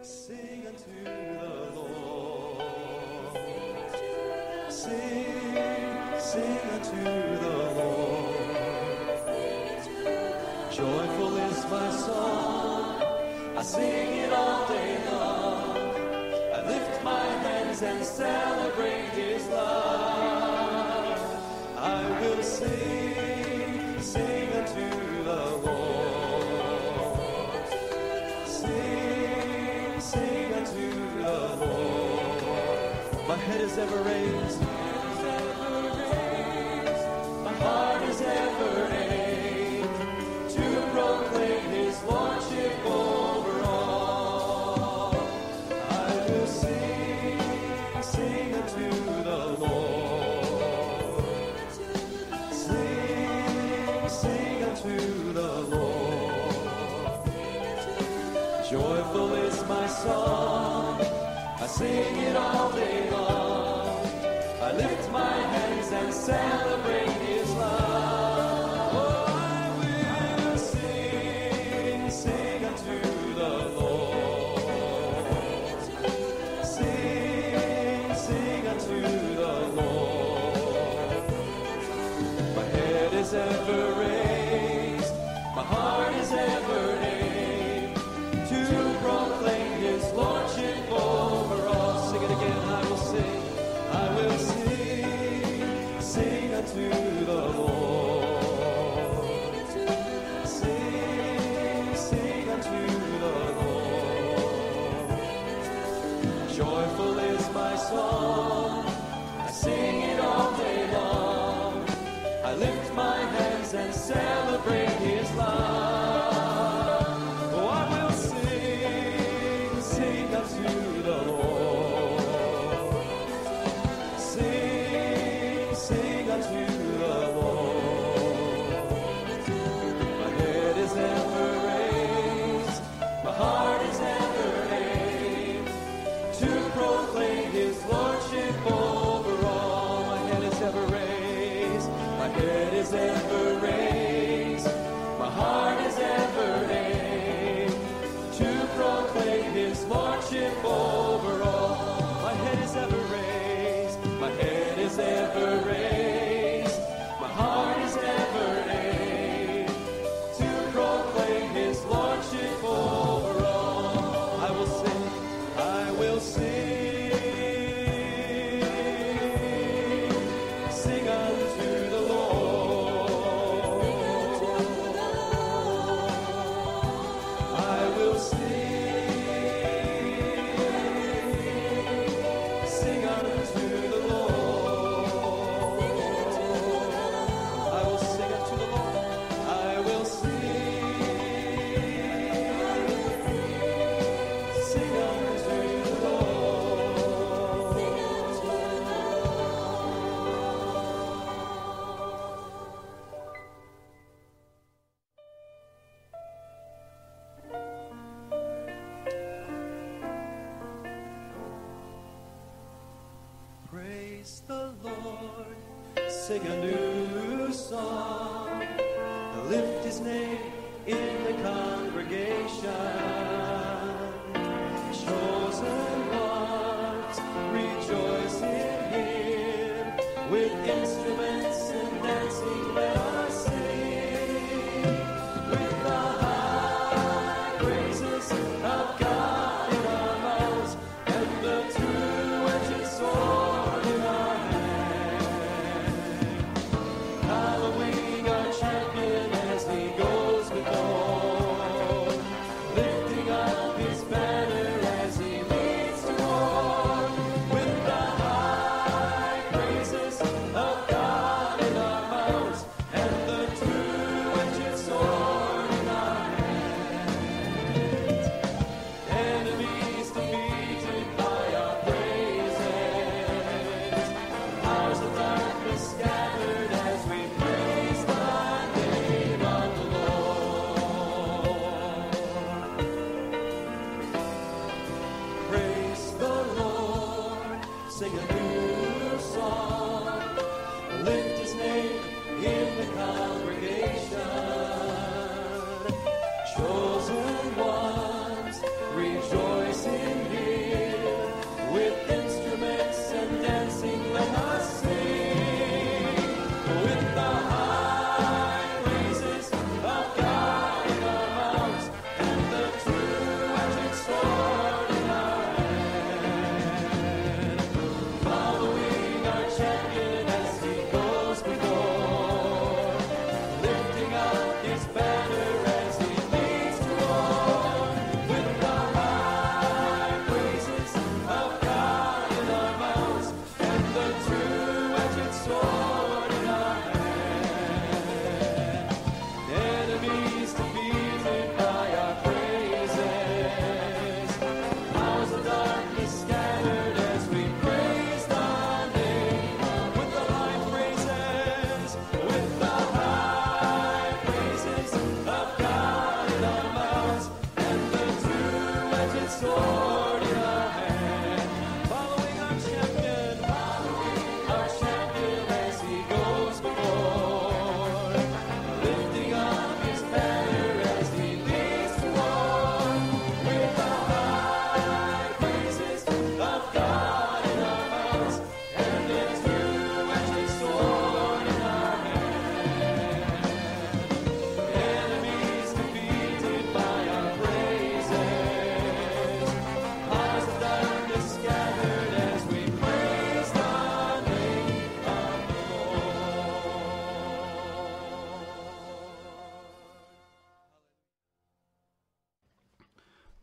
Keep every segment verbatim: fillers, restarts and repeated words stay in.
Sing unto the Lord. Sing, sing unto the Lord. Joyful is my song. I sing it all day long. I lift my hands and celebrate His love. I will sing, sing unto the Lord. Sing, sing unto the Lord. My head is ever raised. My heart is ever aimed to proclaim His Lordship over all. I will sing, sing unto the Lord. Sing, sing unto the Lord. Joyful is my song. I sing it all day long. I lift my hands and celebrate His love. Oh, I will sing, sing unto the Lord. Sing, sing unto the Lord. My head is ever raised, my heart is ever aimed to proclaim His Lordship over all. Sing it again. I will sing, I will sing, sing unto the Lord. Sing, sing unto the Lord. Joyful is my song. I sing it all day long. I lift my hands and celebrate His love. Oh, I will sing, sing unto the Lord. Sing, sing unto the Lord. My head is ever raised, my heart is ever aimed to proclaim His Lordship over all. My head is ever raised, my head is ever raised, my heart is ever aimed to proclaim His Lordship over all. My head is ever raised, my head is ever raised, my heart is ever aimed to proclaim His Lordship over all. I will sing, I will sing, sing unto the Lord. I will sing, sing unto the Lord. I will sing unto the Lord. I will sing, sing unto the Lord. Praise the Lord, sing a new song, lift His name in the congregation. Chosen ones, rejoice in Him, with instruments and dancing let us sing, with the high praises of God in our mouths, and the two-edged sword in our hand, hallowing our champion as He goes before, lifting up His banner as He leads to war, with the high praises of God.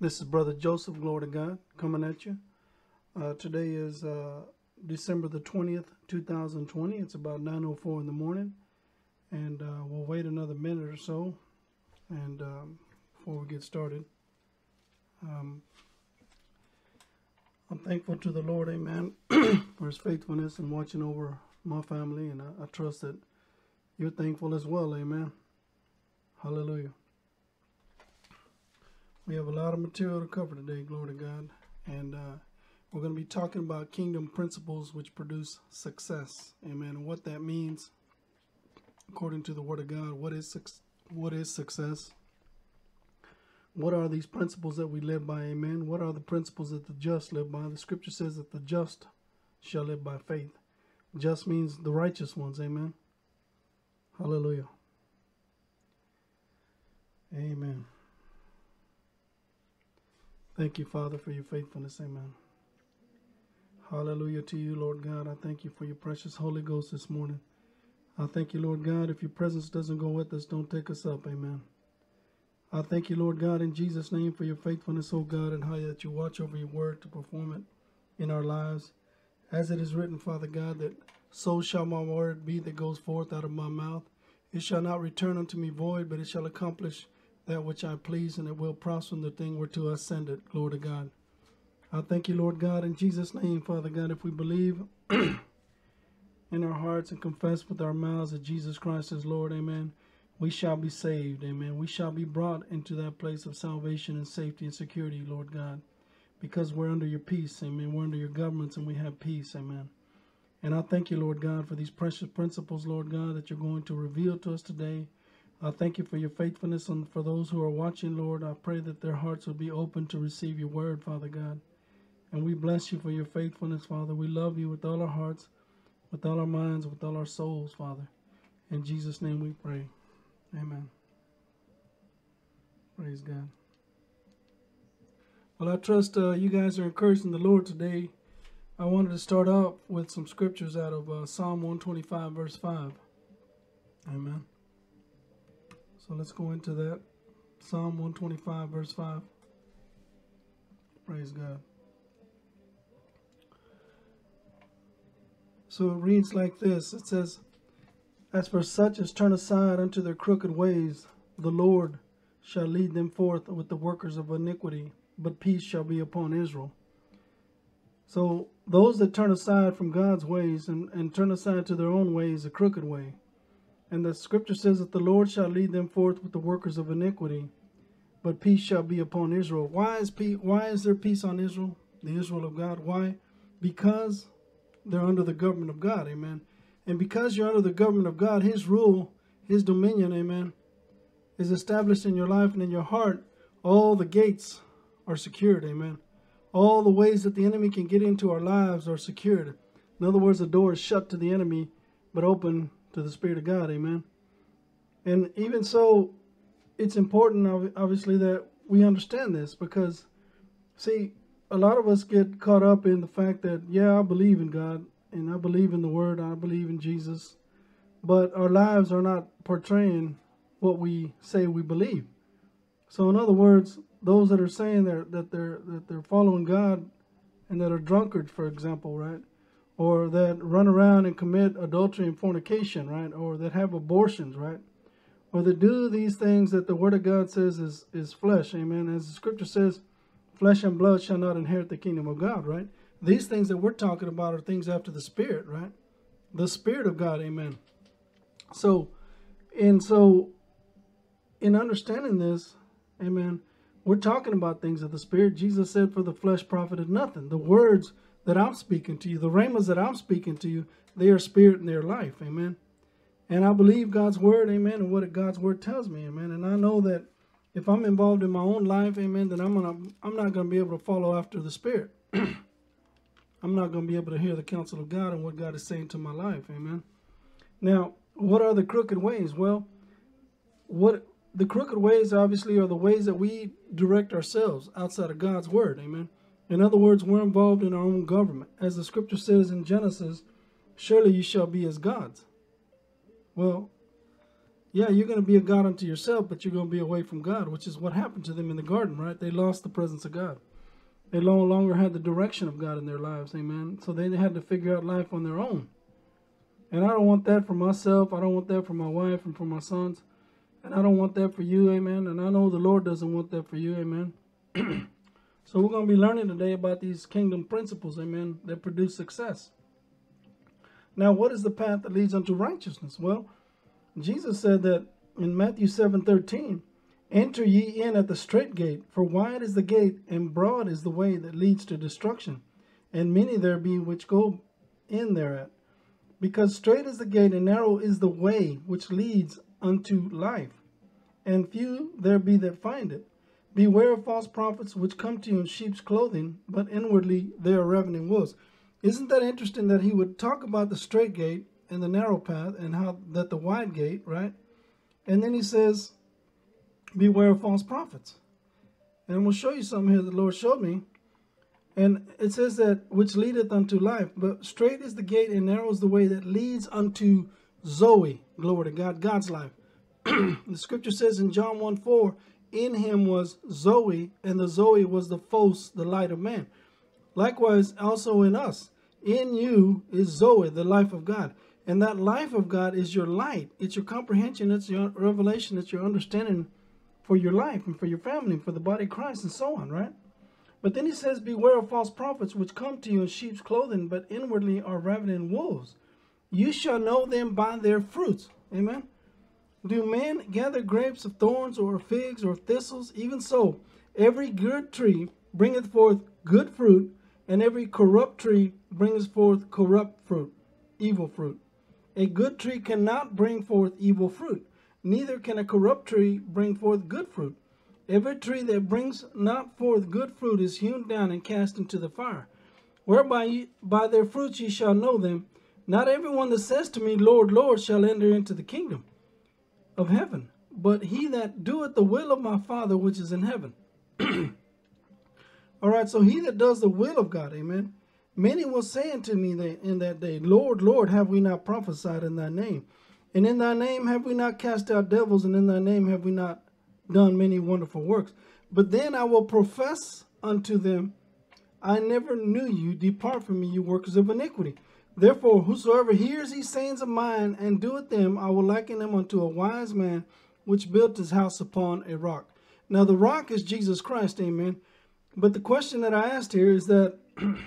This is Brother Joseph, glory to God, coming at you. Uh, today is uh, December the twentieth, two thousand twenty. It's about nine oh four in the morning. And uh, we'll wait another minute or so and um, before we get started. Um, I'm thankful to the Lord, amen, for his faithfulness and watching over my family. And I, I trust that you're thankful as well, amen. Hallelujah. We have a lot of material to cover today, glory to God. And uh, we're going to be talking about kingdom principles which produce success. Amen. And what that means, according to the Word of God, what is what is success? What are these principles that we live by? Amen. What are the principles that the just live by? The scripture says that the just shall live by faith. Just means the righteous ones. Amen. Hallelujah. Amen. Thank you, Father, for your faithfulness. Amen. Hallelujah to you, Lord God. I thank you for your precious Holy Ghost this morning. I thank you, Lord God. If your presence doesn't go with us, don't take us up. Amen. I thank you, Lord God, in Jesus' name for your faithfulness, oh God, and how that you watch over your word to perform it in our lives. As it is written, Father God, that so shall my word be that goes forth out of my mouth. It shall not return unto me void, but it shall accomplish that which I please, and it will prosper in the thing whereto I send it. Glory to God. I thank you, Lord God, in Jesus' name, Father God, if we believe in our hearts and confess with our mouths that Jesus Christ is Lord, amen, we shall be saved, amen. We shall be brought into that place of salvation and safety and security, Lord God, because we're under your peace, amen. We're under your governments and we have peace, amen. And I thank you, Lord God, for these precious principles, Lord God, that you're going to reveal to us today. I thank you for your faithfulness, and for those who are watching, Lord, I pray that their hearts will be open to receive your word, Father God. And we bless you for your faithfulness, Father. We love you with all our hearts, with all our minds, with all our souls, Father. In Jesus' name we pray. Amen. Praise God. Well, I trust uh, you guys are encouraged in the Lord today. I wanted to start out with some scriptures out of uh, Psalm one twenty-five, verse five. Amen. So let's go into that. Psalm one twenty-five, verse five. Praise God. So it reads like this. It says, as for such as turn aside unto their crooked ways, the Lord shall lead them forth with the workers of iniquity, but peace shall be upon Israel. So those that turn aside from God's ways and, and turn aside to their own ways, a crooked way. And the scripture says that the Lord shall lead them forth with the workers of iniquity, but peace shall be upon Israel. Why is peace, why is there peace on Israel, the Israel of God? Why? Because they're under the government of God, amen. And because you're under the government of God, his rule, his dominion, amen, is established in your life and in your heart. All the gates are secured, amen. All the ways that the enemy can get into our lives are secured. In other words, the door is shut to the enemy, but open to the Spirit of God, amen. And even so, it's important, obviously, that we understand this, because, see, a lot of us get caught up in the fact that, yeah, I believe in God, and I believe in the Word, I believe in Jesus, but our lives are not portraying what we say we believe. So, in other words, those that are saying they're, that they're that they're following God and that are drunkards, for example, right? Or that run around and commit adultery and fornication, right? Or that have abortions, right? Or that do these things that the Word of God says is, is flesh, amen? As the scripture says, flesh and blood shall not inherit the kingdom of God, right? These things that we're talking about are things after the Spirit, right? The Spirit of God, amen. So, and so, in understanding this, amen, we're talking about things of the Spirit. Jesus said, for the flesh profited nothing. The words that I'm speaking to you, the rhemas that I'm speaking to you, they are spirit and they are life, amen. And I believe God's word, amen, and what God's word tells me, amen. And I know that if I'm involved in my own life, amen, then I'm gonna, I'm not going to be able to follow after the Spirit. I'm not going to be able to hear the counsel of God and what God is saying to my life, amen. Now, what are the crooked ways? Well, what the crooked ways obviously are the ways that we direct ourselves outside of God's word, amen. In other words, we're involved in our own government. As the scripture says in Genesis, surely you shall be as gods. Well, Yeah, you're going to be a God unto yourself, but you're going to be away from God, which is what happened to them in the garden, right? They lost the presence of God. They no longer had the direction of God in their lives, amen? So they had to figure out life on their own. And I don't want that for myself. I don't want that for my wife and for my sons. And I don't want that for you, amen? And I know the Lord doesn't want that for you, amen? So we're going to be learning today about these kingdom principles, amen, that produce success. Now, what is the path that leads unto righteousness? Well, Jesus said that in Matthew seven thirteen, enter ye in at the strait gate, for wide is the gate, and broad is the way that leads to destruction, and many there be which go in thereat. Because strait is the gate, and narrow is the way which leads unto life, and few there be that find it. Beware of false prophets, which come to you in sheep's clothing, but inwardly they are ravening wolves. Isn't that interesting that he would talk about the strait gate and the narrow path, and how that the wide gate, right? And then he says, beware of false prophets. And we'll show you something here the Lord showed me. And it says that, which leadeth unto life. But straight is the gate, and narrow is the way that leads unto Zoe. Glory to God, God's life. The scripture says in John one four, in him was Zoe, and the Zoe was the Phos, the light of man. Likewise, also in us. In you is Zoe, the life of God. And that life of God is your light. It's your comprehension. It's your revelation. It's your understanding for your life and for your family and for the body of Christ and so on, right? But then he says, beware of false prophets which come to you in sheep's clothing, but inwardly are ravening wolves. You shall know them by their fruits. Amen. Do men gather grapes of thorns or figs or thistles? Even so, every good tree bringeth forth good fruit, and every corrupt tree bringeth forth corrupt fruit, evil fruit. A good tree cannot bring forth evil fruit, neither can a corrupt tree bring forth good fruit. Every tree that brings not forth good fruit is hewn down and cast into the fire. Whereby ye, by their fruits ye shall know them. Not everyone that says to me, Lord, Lord, shall enter into the kingdom of heaven, but he that doeth the will of my Father which is in heaven. All right, so he that does the will of God, amen. Many will say unto me that in that day, Lord, Lord, have we not prophesied in thy name? And in thy name have we not cast out devils? And in thy name have we not done many wonderful works? But then I will profess unto them, I never knew you. Depart from me, you workers of iniquity. Therefore, whosoever hears these sayings of mine and doeth them, I will liken him unto a wise man which built his house upon a rock. Now, the rock is Jesus Christ, amen. But the question that I asked here is that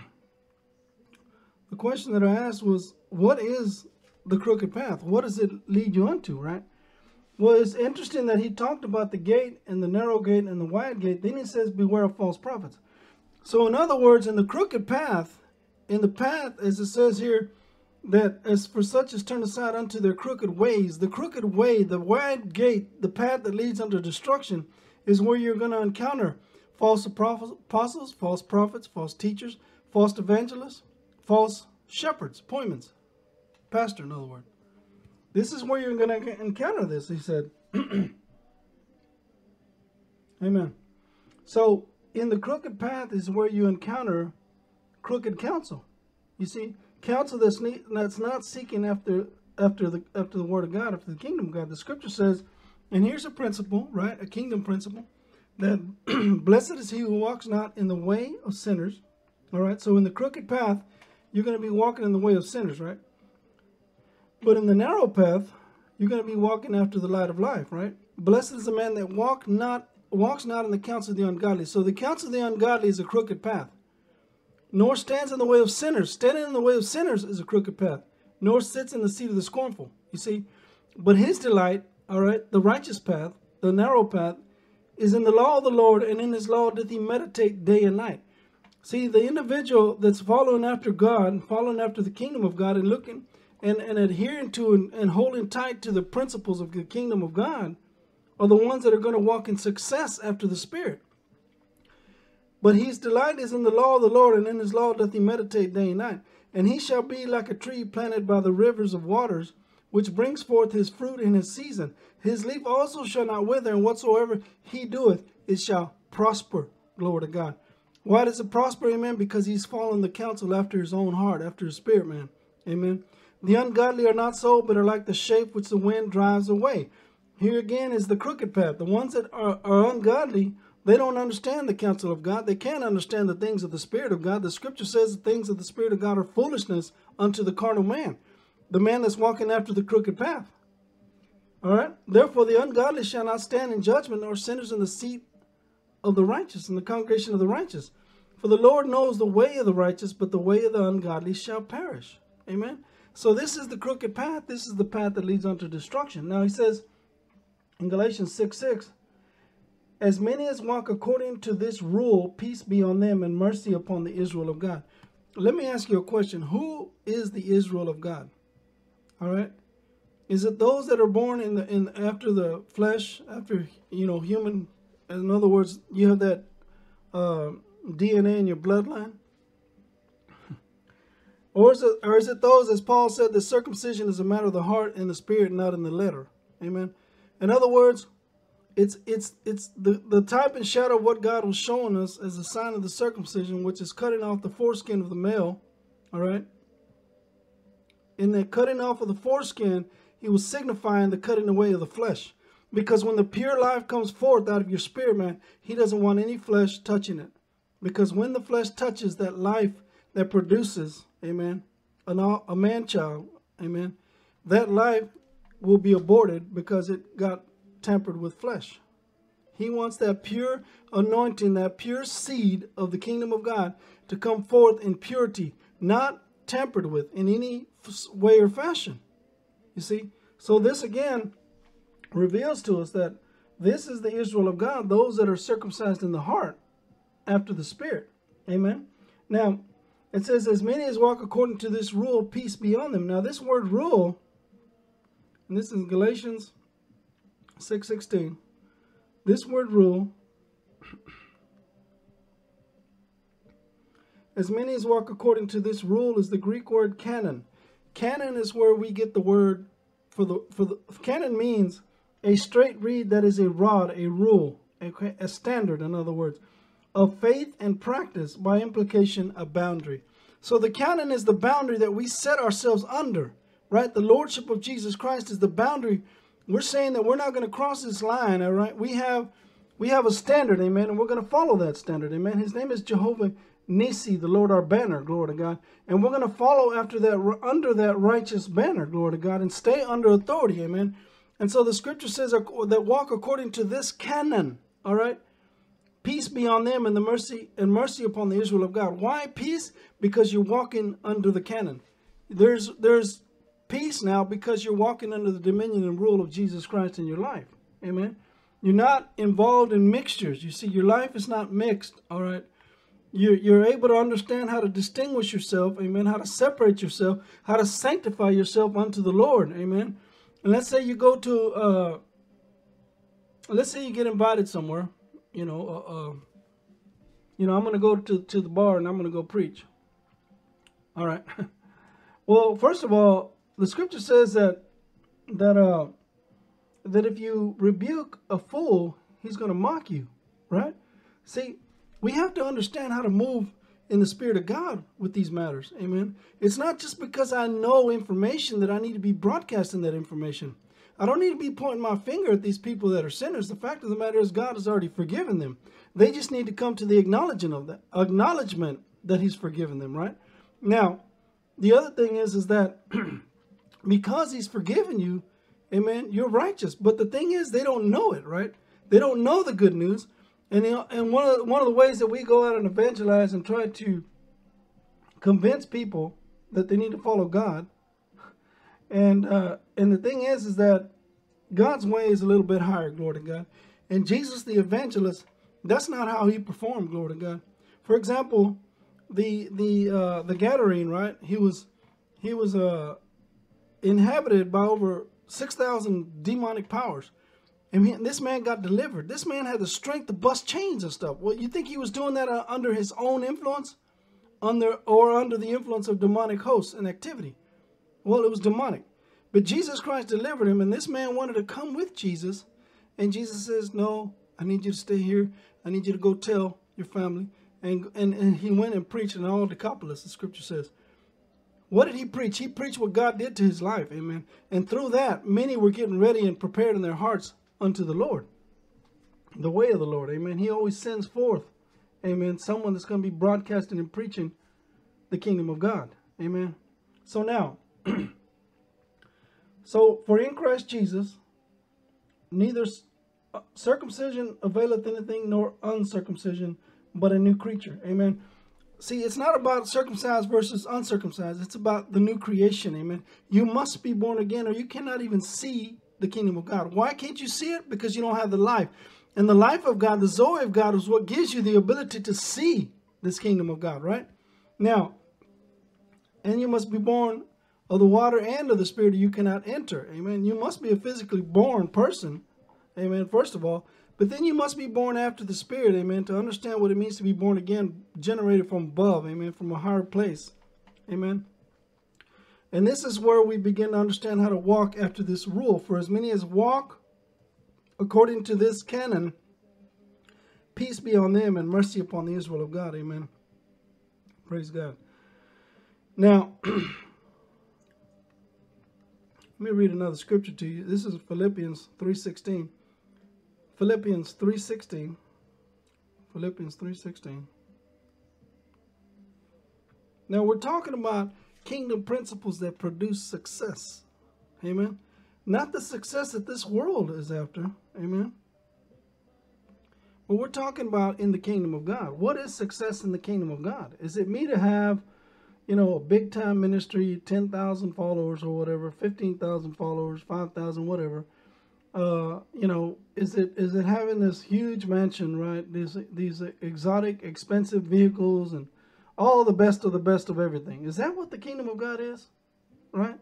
the question that I asked was, what is the crooked path? What does it lead you unto, right? Well, it's interesting that he talked about the gate and the narrow gate and the wide gate. Then he says, beware of false prophets. So in other words, in the crooked path, in the path, as it says here, that as for such as turn aside unto their crooked ways, the crooked way, the wide gate, the path that leads unto destruction, is where you're going to encounter false apostles, false prophets, false teachers, false evangelists, false shepherds, appointments, pastor, in other words. This is where you're going to encounter this, he said. Amen. So, in the crooked path is where you encounter crooked counsel. You see, counsel that's, ne that's not seeking after after the after the word of God, after the kingdom of God. The scripture says, and here's a principle, right? A kingdom principle, that blessed is he who walks not in the way of sinners. All right, so in the crooked path, you're going to be walking in the way of sinners, right? But in the narrow path, you're going to be walking after the light of life, right? Blessed is the man that walk not walks not in the counsel of the ungodly. So the counsel of the ungodly is a crooked path. Nor stands in the way of sinners. Standing in the way of sinners is a crooked path. Nor sits in the seat of the scornful. You see? But his delight, all right, the righteous path, the narrow path, is in the law of the Lord, and in his law doth he meditate day and night. See, the individual that's following after God, following after the kingdom of God, and looking and, and adhering to and, and holding tight to the principles of the kingdom of God, are the ones that are going to walk in success after the Spirit. But his delight is in the law of the Lord, and in his law doth he meditate day and night. And he shall be like a tree planted by the rivers of waters, which brings forth his fruit in his season. His leaf also shall not wither, and whatsoever he doeth, it shall prosper. Glory to God. Why does it prosper? Amen. Because he's following the counsel after his own heart, after his spirit, man. Amen. The ungodly are not so, but are like the shape which the wind drives away. Here again is the crooked path. The ones that are, are ungodly, they don't understand the counsel of God. They can't understand the things of the Spirit of God. The scripture says the things of the Spirit of God are foolishness unto the carnal man, the man that's walking after the crooked path. All right. Therefore, the ungodly shall not stand in judgment, nor sinners in the seat of the righteous, in the congregation of the righteous. For the Lord knows the way of the righteous, but the way of the ungodly shall perish. Amen. So this is the crooked path. This is the path that leads unto destruction. Now he says in Galatians six six, as many as walk according to this rule, peace be on them and mercy upon the Israel of God. Let me ask you a question. Who is the Israel of God? All right. Is it those that are born in the in after the flesh, after you know human? In other words, you have that uh, D N A in your bloodline, or is it or is it those, as Paul said, that circumcision is a matter of the heart and the spirit, not in the letter? Amen. In other words, it's it's it's the the type and shadow of what God was showing us as a sign of the circumcision, which is cutting off the foreskin of the male. All right. In that cutting off of the foreskin, he was signifying the cutting away of the flesh. Because when the pure life comes forth out of your spirit, man, he doesn't want any flesh touching it. Because when the flesh touches that life that produces, amen, an, a man-child, amen, that life will be aborted because it got tampered with flesh. He wants that pure anointing, that pure seed of the kingdom of God to come forth in purity, not tampered with in any way or fashion. You see? So this again reveals to us that this is the Israel of God, those that are circumcised in the heart after the Spirit. Amen. Now, it says, as many as walk according to this rule, peace be on them. Now, this word rule, and this is Galatians six sixteen. This word rule, as many as walk according to this rule, is the Greek word canon. Canon is where we get the word for the, for the, canon means a straight reed that is a rod, a rule, a, a standard, in other words, of faith and practice, by implication, a boundary. So the canon is the boundary that we set ourselves under, right? The Lordship of Jesus Christ is the boundary. We're saying that we're not going to cross this line, all right? We have, we have a standard, amen, and we're going to follow that standard, amen. His name is Jehovah Nisi, the Lord our banner, glory to God. And we're going to follow after that, under that righteous banner, glory to God, and stay under authority, amen. And so the scripture says that walk according to this canon, all right? Peace be on them and the mercy and mercy upon the Israel of God. Why peace? Because you're walking under the canon. There's there's peace now because you're walking under the dominion and rule of Jesus Christ in your life. Amen. You're not involved in mixtures. You see, your life is not mixed, all right? You're, you're able to understand how to distinguish yourself, amen, how to separate yourself, how to sanctify yourself unto the Lord, amen. And let's say you go to, uh, let's say you get invited somewhere, you know, uh, uh, you know, I'm going to go to, to the bar and I'm going to go preach. All right. Well, first of all, the scripture says that, that, uh, that if you rebuke a fool, he's going to mock you, right? See, we have to understand how to move in the Spirit of God with these matters. Amen. It's not just because I know information that I need to be broadcasting that information. I don't need to be pointing my finger at these people that are sinners. The fact of the matter is God has already forgiven them. They just need to come to the acknowledgement of that, acknowledgement that he's forgiven them, right? Now, the other thing is, is that because he's forgiven you, amen, you're righteous. But the thing is, they don't know it, right? They don't know the good news. And, and one, of, one of the ways that we go out and evangelize and try to convince people that they need to follow God. And uh, and the thing is, is that God's way is a little bit higher, glory to God. And Jesus the evangelist, that's not how he performed, glory to God. For example, the the uh, the Gadarene, right? He was he was uh, inhabited by over six thousand demonic powers. And he, this man got delivered. This man had the strength to bust chains and stuff. Well, you think he was doing that uh, under his own influence? Under or under the influence of demonic hosts and activity? Well, it was demonic. But Jesus Christ delivered him, and this man wanted to come with Jesus. And Jesus says, no, I need you to stay here. I need you to go tell your family. And, and, and he went and preached in all Decapolis, the scripture says. What did he preach? He preached what God did to his life. Amen. And through that, many were getting ready and prepared in their hearts unto the Lord. The way of the Lord. Amen. He always sends forth, amen, someone that's going to be broadcasting and preaching the kingdom of God. Amen. So now, so for in Christ Jesus, neither circumcision availeth anything nor uncircumcision, but a new creature. Amen. See, it's not about circumcised versus uncircumcised. It's about the new creation. Amen. You must be born again or you cannot even see the kingdom of God. Why can't you see it? Because you don't have the life. And the life of God, the Zoe of God, is what gives you the ability to see this kingdom of God, right? Now, and you must be born of the water and of the Spirit, or you cannot enter. Amen. You must be a physically born person. Amen. First of all. But then you must be born after the Spirit, amen, to understand what it means to be born again, generated from above, amen, from a higher place, amen. And this is where we begin to understand how to walk after this rule. For as many as walk according to this canon, peace be on them and mercy upon the Israel of God, amen. Praise God. Now, let me read another scripture to you. This is Philippians three sixteen. Philippians three sixteen. Philippians three sixteen. Now we're talking about kingdom principles that produce success. Amen. Not the success that this world is after. Amen. But we're talking about in the kingdom of God. What is success in the kingdom of God? Is it me to have, you know, a big time ministry, ten thousand followers or whatever, fifteen thousand followers, five thousand, whatever? Uh, you know, is it is it having this huge mansion, right? These these exotic, expensive vehicles and all the best of the best of everything. Is that what the kingdom of God is? Right?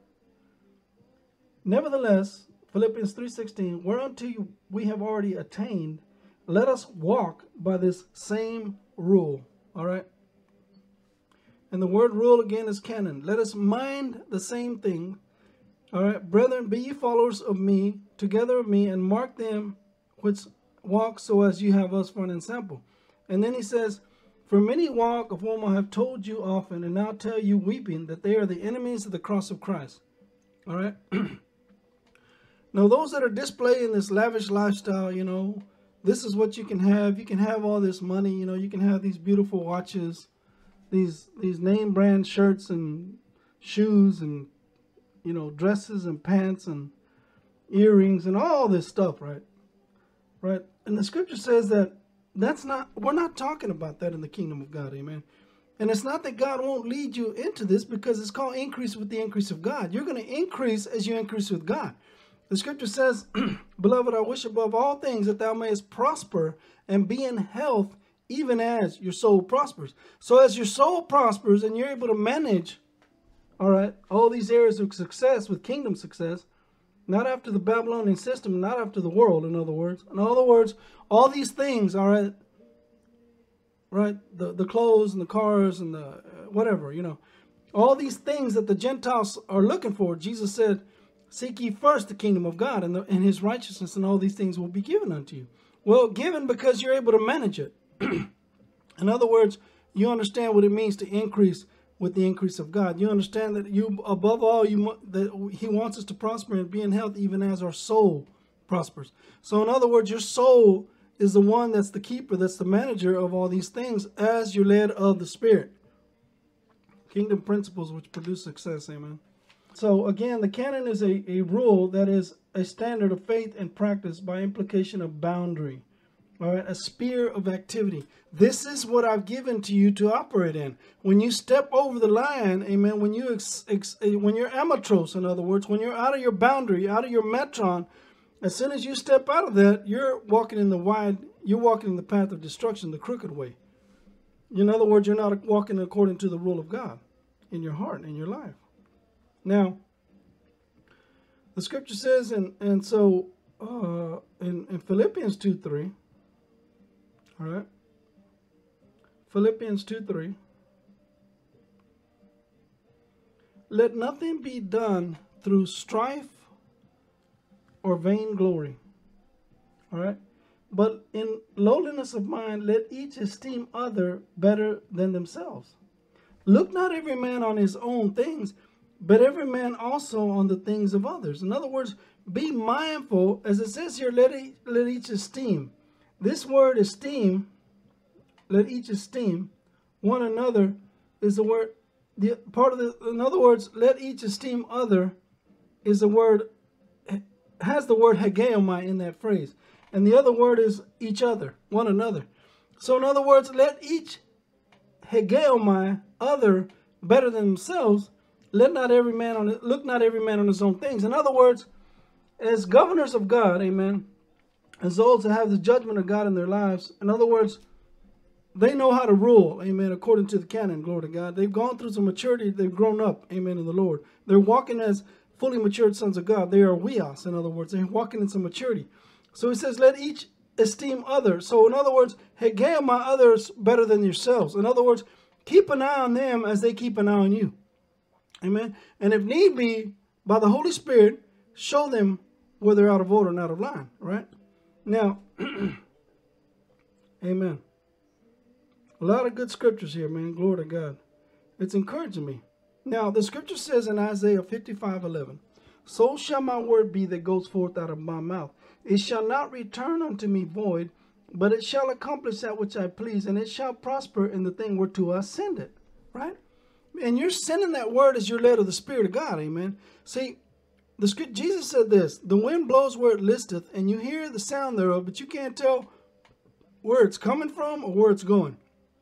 Nevertheless, Philippians three sixteen, whereunto you we have already attained, let us walk by this same rule. All right? And the word rule again is canon. Let us mind the same thing. All right, brethren, be ye followers of me, together of me, and mark them which walk so as you have us for an example. And then he says, for many walk, of whom I have told you often, and now tell you weeping, that they are the enemies of the cross of Christ. All right. Now, those that are displaying this lavish lifestyle, you know, this is what you can have. You can have all this money, you know, you can have these beautiful watches, these these name brand shirts and shoes and, you know, dresses and pants and earrings and all this stuff, right? Right. And the scripture says that that's not, we're not talking about that in the kingdom of God. Amen. And it's not that God won't lead you into this, because it's called increase with the increase of God. You're going to increase as you increase with God. The scripture says, beloved, I wish above all things that thou mayest prosper and be in health, even as your soul prospers. So as your soul prospers and you're able to manage, all right, all these areas of success with kingdom success, not after the Babylonian system, not after the world, in other words. In other words, all these things, all right, right, the, the clothes and the cars and the uh, whatever, you know, all these things that the Gentiles are looking for. Jesus said, seek ye first the kingdom of God and, the, and his righteousness, and all these things will be given unto you. Well, given because you're able to manage it. In other words, you understand what it means to increase with the increase of God. You understand that you, above all, you that he wants us to prosper and be in health, even as our soul prospers. So in other words, your soul is the one that's the keeper, that's the manager of all these things, as you're led of the Spirit. Kingdom principles which produce success. Amen. So again, the canon is a, a rule that is a standard of faith and practice, by implication of boundary. All right, a sphere of activity. This is what I've given to you to operate in. When you step over the line, amen, when, you ex, ex, when you're amatros, in other words, when you're out of your boundary, out of your metron, as soon as you step out of that, you're walking in the wide, you're walking in the path of destruction, the crooked way. In other words, you're not walking according to the rule of God in your heart, in your life. Now, the scripture says, and, and so uh, in, in Philippians two three, all right, Philippians two three, let nothing be done through strife or vainglory, all right, but in lowliness of mind, let each esteem other better than themselves. Look not every man on his own things, but every man also on the things of others. In other words, be mindful, as it says here, let, e let each esteem. This word esteem, let each esteem one another, is the word, the part of the, in other words, let each esteem other is the word, has the word hegeomai in that phrase. And the other word is each other, one another. So in other words, let each hegeomai, other, better than themselves. Let not every man on it, look not every man on his own things. In other words, as governors of God, amen, as those that have the judgment of God in their lives, in other words, they know how to rule, amen, according to the canon, glory to God. They've gone through some maturity, they've grown up, amen, in the Lord. They're walking as fully matured sons of God. They are weos, in other words. They're walking in some maturity. So he says, let each esteem others. So in other words, hegeomai others better than yourselves. In other words, keep an eye on them as they keep an eye on you. Amen. And if need be, by the Holy Spirit, show them where they're out of order and out of line. Right? Now, amen. A lot of good scriptures here, man. Glory to God. It's encouraging me. Now, the scripture says in Isaiah fifty-five eleven, so shall my word be that goes forth out of my mouth. It shall not return unto me void, but it shall accomplish that which I please, and it shall prosper in the thing whereto I send it. Right? And you're sending that word as you're led of the Spirit of God. Amen. See, the script, Jesus said this, the wind blows where it listeth, and you hear the sound thereof, but you can't tell where it's coming from or where it's going.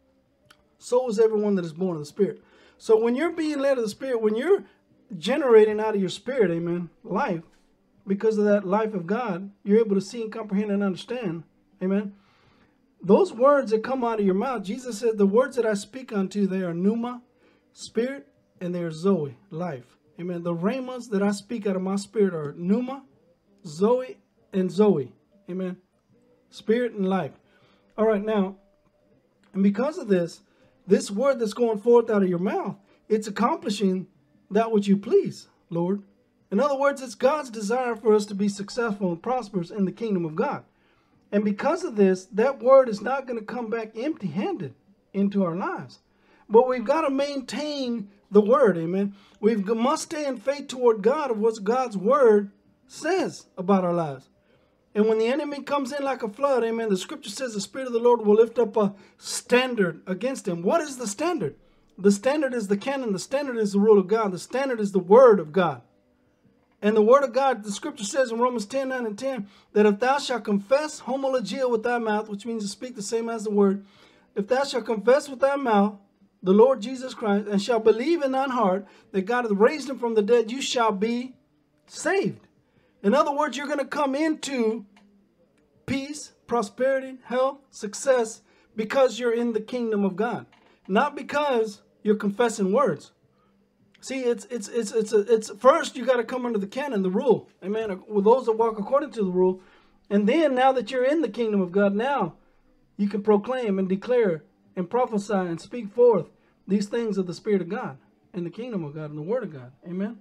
So is everyone that is born of the Spirit. So when you're being led of the Spirit, when you're generating out of your spirit, amen, life, because of that life of God, you're able to see and comprehend and understand, amen. Those words that come out of your mouth, Jesus said, the words that I speak unto, they are pneuma, spirit, and they are zoe, life. Amen. The rhemas that I speak out of my spirit are pneuma, zoe, and zoe. Amen. Spirit and life. All right, now, and because of this, this word that's going forth out of your mouth, it's accomplishing that which you please, Lord. In other words, it's God's desire for us to be successful and prosperous in the kingdom of God. And because of this, that word is not going to come back empty-handed into our lives. But we've got to maintain the word, amen. We must stay in faith toward God of what God's word says about our lives. And when the enemy comes in like a flood, amen, the scripture says the Spirit of the Lord will lift up a standard against him. What is the standard? The standard is the canon. The standard is the rule of God. The standard is the word of God. And the word of God, the scripture says in Romans ten, nine and ten, that if thou shalt confess homologia with thy mouth, which means to speak the same as the word, if thou shalt confess with thy mouth the Lord Jesus Christ, and shalt believe in thine heart that God hath raised him from the dead, you shall be saved. In other words, you're going to come into peace, prosperity, health, success, because you're in the kingdom of God, not because you're confessing words. See, it's it's it's it's a, it's first you got to come under the canon, the rule, amen. With those that walk according to the rule, and then now that you're in the kingdom of God, now you can proclaim and declare and prophesy and speak forth these things of the Spirit of God and the kingdom of God and the Word of God, amen.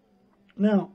Now,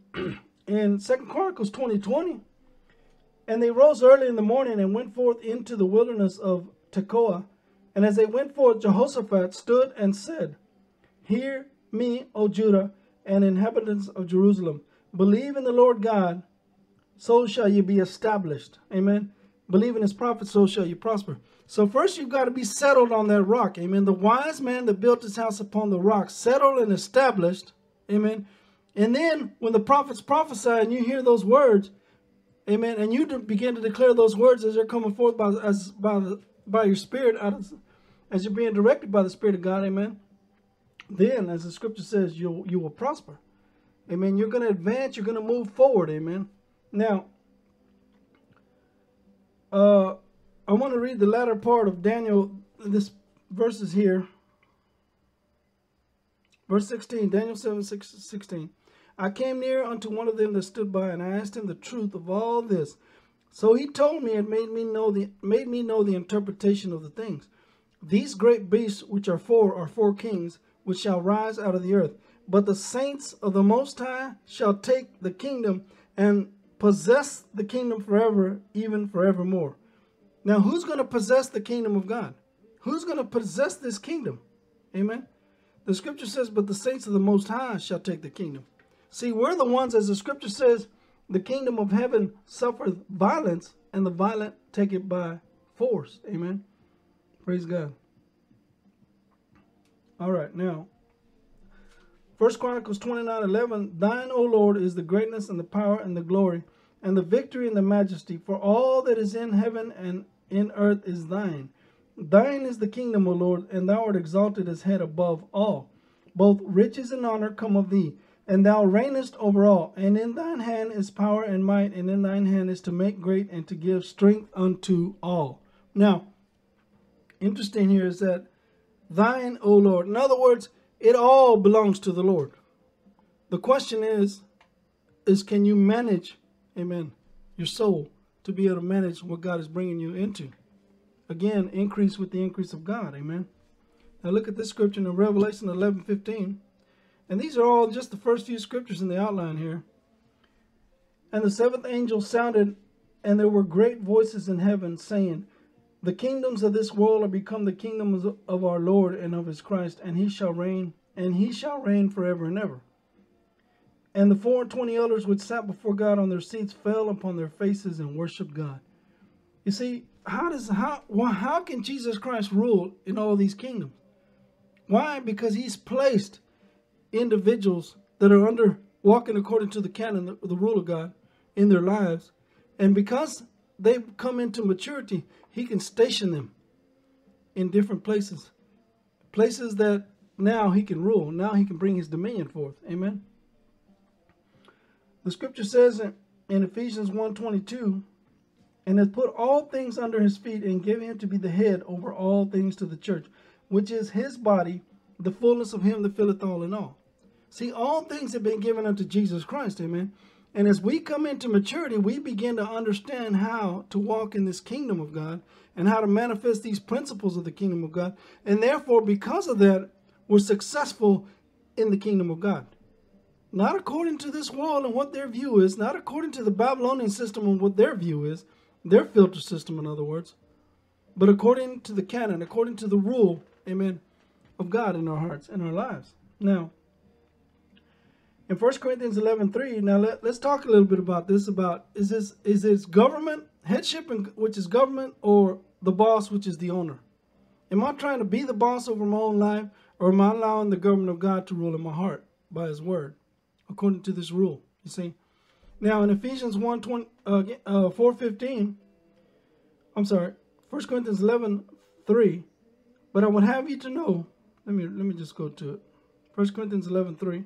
in Second Chronicles twenty twenty, and they rose early in the morning and went forth into the wilderness of Tekoa. And as they went forth, Jehoshaphat stood and said, hear me, O Judah, and inhabitants of Jerusalem. Believe in the Lord God, so shall you be established. Amen. Believe in his prophets, so shall you prosper. So first you've got to be settled on that rock. Amen. The wise man that built his house upon the rock, settled and established. Amen. And then when the prophets prophesy and you hear those words, amen, and you begin to declare those words as they're coming forth by, as, by, the, by your spirit, out of, as you're being directed by the Spirit of God, amen, then, as the scripture says, you you will prosper. Amen. You're going to advance. You're going to move forward. Amen. Now, uh, I want to read the latter part of Daniel, this verses here. Verse sixteen, Daniel seven, six, sixteen. I came near unto one of them that stood by, and I asked him the truth of all this. So he told me and made me know the made me know the interpretation of the things. These great beasts which are four are four kings, which shall rise out of the earth. But the saints of the Most High shall take the kingdom and possess the kingdom forever, even forevermore. Now, who's going to possess the kingdom of God? Who's going to possess this kingdom? Amen. The scripture says, but the saints of the Most High shall take the kingdom. See, we're the ones, as the scripture says, the kingdom of heaven suffereth violence, and the violent take it by force. Amen. Praise God. All right, now, First Chronicles twenty-nine eleven, thine, O Lord, is the greatness and the power and the glory and the victory and the majesty, for all that is in heaven and in earth is thine. Thine is the kingdom, O Lord, and thou art exalted as head above all. Both riches and honor come of thee, and thou reignest over all. And in thine hand is power and might, and in thine hand is to make great and to give strength unto all. Now, interesting here is that thine, O Lord. In other words, it all belongs to the Lord. The question is, is can you manage, amen, your soul to be able to manage what God is bringing you into? Again, increase with the increase of God, amen. Now look at this scripture in Revelation eleven fifteen. And these are all just the first few scriptures in the outline here. And the seventh angel sounded, and there were great voices in heaven saying, the kingdoms of this world are become the kingdoms of our Lord and of his Christ, and he shall reign, and he shall reign forever and ever. And the four and twenty elders which sat before God on their seats fell upon their faces and worshiped God. You see, how does how well, how can Jesus Christ rule in all these kingdoms? Why? Because he's placed individuals that are under walking according to the canon, the, the rule of God in their lives, and because they've come into maturity, he can station them in different places, places that now he can rule. Now he can bring his dominion forth. Amen. The scripture says in, in Ephesians one twenty-two, and hath put all things under his feet, and given him to be the head over all things to the church, which is his body, the fullness of him that filleth all in all. See, all things have been given unto Jesus Christ. Amen. And as we come into maturity, we begin to understand how to walk in this kingdom of God and how to manifest these principles of the kingdom of God. And therefore, because of that, we're successful in the kingdom of God. Not according to this world and what their view is, not according to the Babylonian system and what their view is, their filter system, in other words, but according to the canon, according to the rule, amen, of God in our hearts and our lives. Now, in First Corinthians eleven three, now let, let's talk a little bit about this, about is this is this government, headship, which is government, or the boss, which is the owner? Am I trying to be the boss over my own life, or am I allowing the government of God to rule in my heart by his word, according to this rule? You see? Now in Ephesians one twenty, uh, uh, four fifteen, I'm sorry, First Corinthians eleven three, but I would have you to know, let me, let me just go to it. First Corinthians eleven three.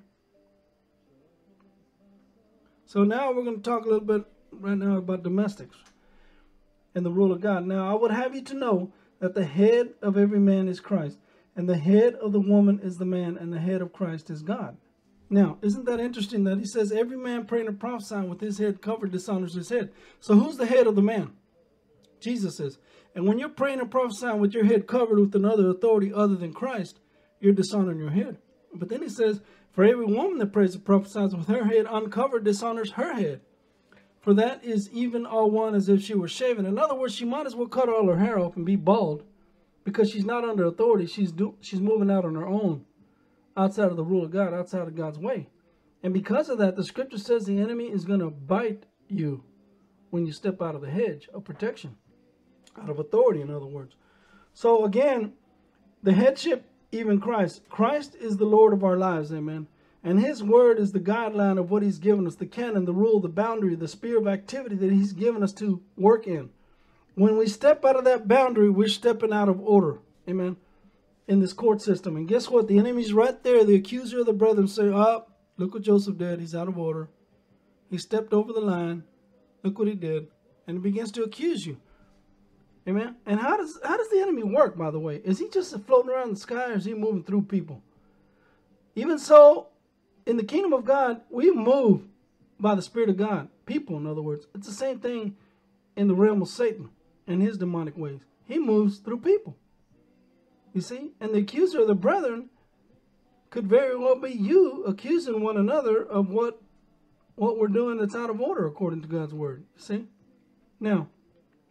So now we're going to talk a little bit right now about domestics and the rule of God. Now I would have you to know that the head of every man is Christ, and the head of the woman is the man, and the head of Christ is God. Now, isn't that interesting that he says every man praying and prophesying with his head covered dishonors his head? So who's the head of the man? Jesus is. And when you're praying and prophesying with your head covered with another authority other than Christ, you're dishonoring your head. But then he says, for every woman that prays and prophesies with her head uncovered dishonors her head. For that is even all one as if she were shaven. In other words, she might as well cut all her hair off and be bald, because she's not under authority. She's do, she's moving out on her own, outside of the rule of God, outside of God's way. And because of that, the scripture says the enemy is going to bite you when you step out of the hedge of protection, out of authority, in other words. So again, the headship, even Christ. Christ is the Lord of our lives, amen. And his word is the guideline of what he's given us, the canon, the rule, the boundary, the sphere of activity that he's given us to work in. When we step out of that boundary, we're stepping out of order, amen, in this court system. And guess what? The enemy's right there. The accuser of the brethren say, oh, look what Joseph did. He's out of order. He stepped over the line. Look what he did. And he begins to accuse you. Amen. And how does how does the enemy work, by the way? Is he just floating around the sky, or is he moving through people? Even so, in the kingdom of God, we move by the Spirit of God. People, in other words. It's the same thing in the realm of Satan and his demonic ways. He moves through people. You see? And the accuser of the brethren could very well be you accusing one another of what, what we're doing that's out of order according to God's word. You see? Now,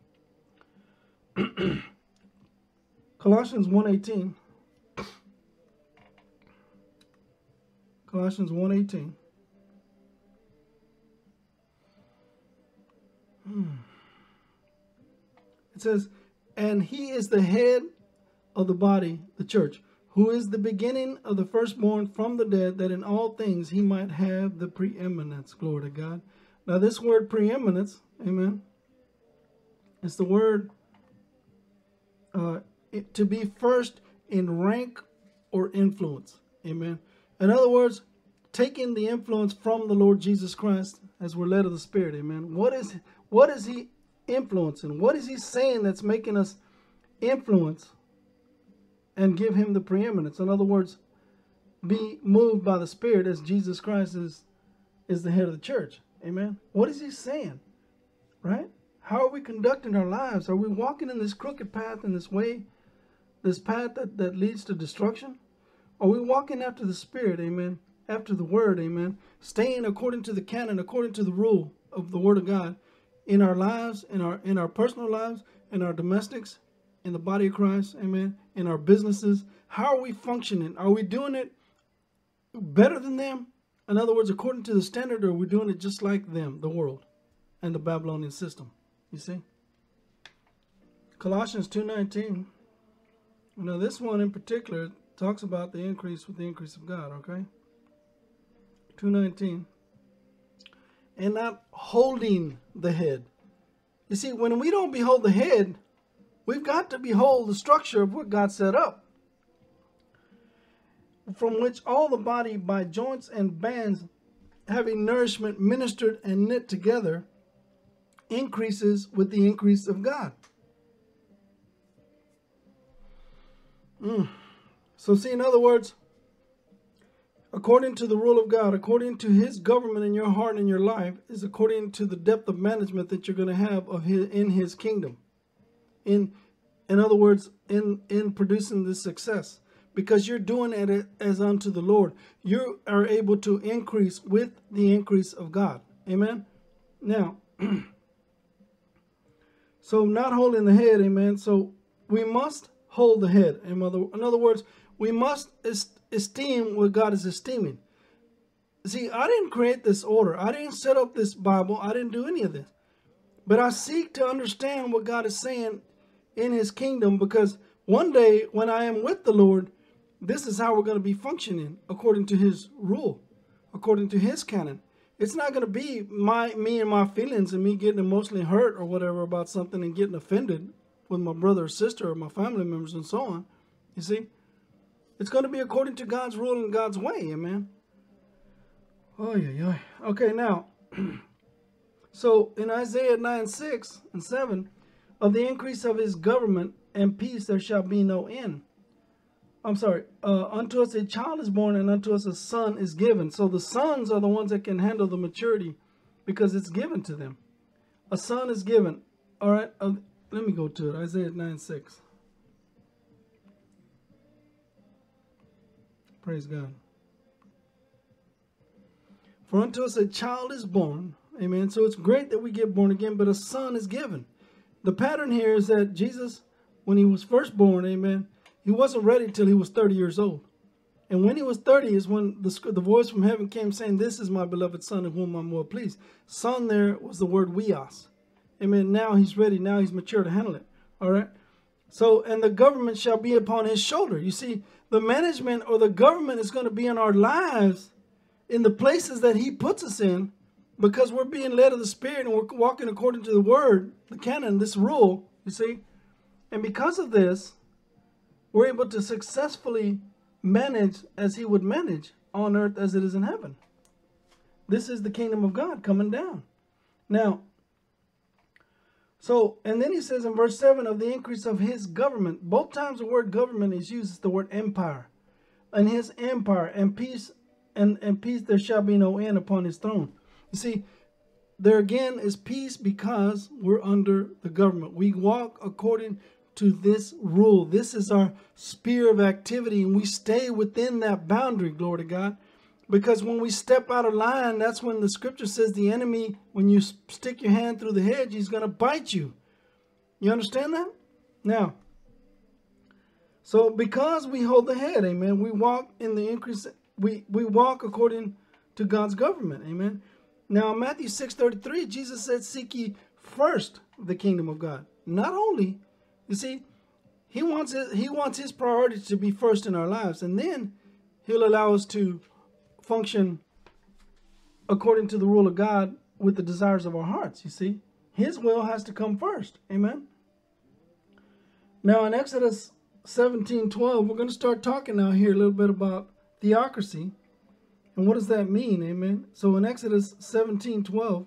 Colossians one eighteen. Colossians one eighteen. Hmm. It says, and he is the head of the body, the church, who is the beginning of the firstborn from the dead, that in all things he might have the preeminence. Glory to God. Now this word preeminence, amen, it's the word uh, it, to be first in rank or influence. Amen. In other words, taking the influence from the Lord Jesus Christ as we're led of the Spirit. Amen. What is, what is he influencing? What is he saying that's making us influence and give him the preeminence? In other words, be moved by the Spirit as Jesus Christ is, is the head of the church. Amen. What is he saying? Right? How are we conducting our lives? Are we walking in this crooked path, in this way, this path that, that leads to destruction? Are we walking after the Spirit? Amen. After the Word. Amen. Staying according to the canon, according to the rule of the Word of God in our lives, in our in our personal lives, in our domestics, in the body of Christ. Amen. In our businesses. How are we functioning? Are we doing it better than them? In other words, according to the standard, or are we doing it just like them, the world, and the Babylonian system? You see? Colossians two nineteen. Now this one in particular talks about the increase with the increase of God, okay? two nineteen. And not holding the head. You see, when we don't behold the head, we've got to behold the structure of what God set up, from which all the body by joints and bands, having nourishment ministered and knit together, increases with the increase of God. Mm. So see, in other words, according to the rule of God, according to his government in your heart and in your life, is according to the depth of management that you're going to have of his, in his kingdom. In, in other words, in, in producing this success. Because you're doing it as unto the Lord. You are able to increase with the increase of God. Amen? Now, so not holding the head, amen. So we must hold the head. In other, in other words, we must est esteem what God is esteeming. See, I didn't create this order. I didn't set up this Bible. I didn't do any of this. But I seek to understand what God is saying in his kingdom, because one day when I am with the Lord, this is how we're going to be functioning according to his rule, according to his canon. It's not going to be my me and my feelings and me getting emotionally hurt or whatever about something and getting offended with my brother or sister or my family members and so on. You see? It's going to be according to God's rule and God's way. Amen. Oh, yeah, yeah. Okay, now, so in Isaiah nine, six and seven, of the increase of his government and peace there shall be no end. I'm sorry, uh, unto us a child is born and unto us a son is given. So the sons are the ones that can handle the maturity because it's given to them. A son is given. All right, uh, let me go to it. Isaiah nine, six. Praise God. For unto us a child is born. Amen. So it's great that we get born again, but a son is given. The pattern here is that Jesus, when he was first born, amen, he wasn't ready till he was thirty years old. And when he was thirty is when the, the voice from heaven came saying, this is my beloved son in whom I'm well pleased. Son there was the word weos. Amen. Now he's ready. Now he's mature to handle it. All right. So, and the government shall be upon his shoulder. You see, the management or the government is going to be in our lives in the places that he puts us in, because we're being led of the Spirit and we're walking according to the word, the canon, this rule, you see. And because of this, we're able to successfully manage as he would manage on earth as it is in heaven. This is the kingdom of God coming down. Now, so, and then he says in verse seven, of the increase of his government. Both times the word government is used, it's the word empire. And his empire and peace, and, and peace there shall be no end upon his throne. You see, there again is peace because we're under the government. We walk according to this rule. This is our sphere of activity, and we stay within that boundary, glory to God. Because when we step out of line, that's when the scripture says the enemy, when you stick your hand through the hedge, he's going to bite you. You understand that? Now, so because we hold the head, amen, we walk in the increase we, we walk according to God's government. Amen. Now, in Matthew six thirty-three, Jesus said, seek ye first the kingdom of God. Not only, you see, he wants his, he wants his priority to be first in our lives. And then he'll allow us to function according to the rule of God with the desires of our hearts, you see. His will has to come first. Amen. Now, in Exodus seventeen twelve, we're going to start talking now here a little bit about theocracy. And what does that mean? Amen. So in Exodus seventeen twelve,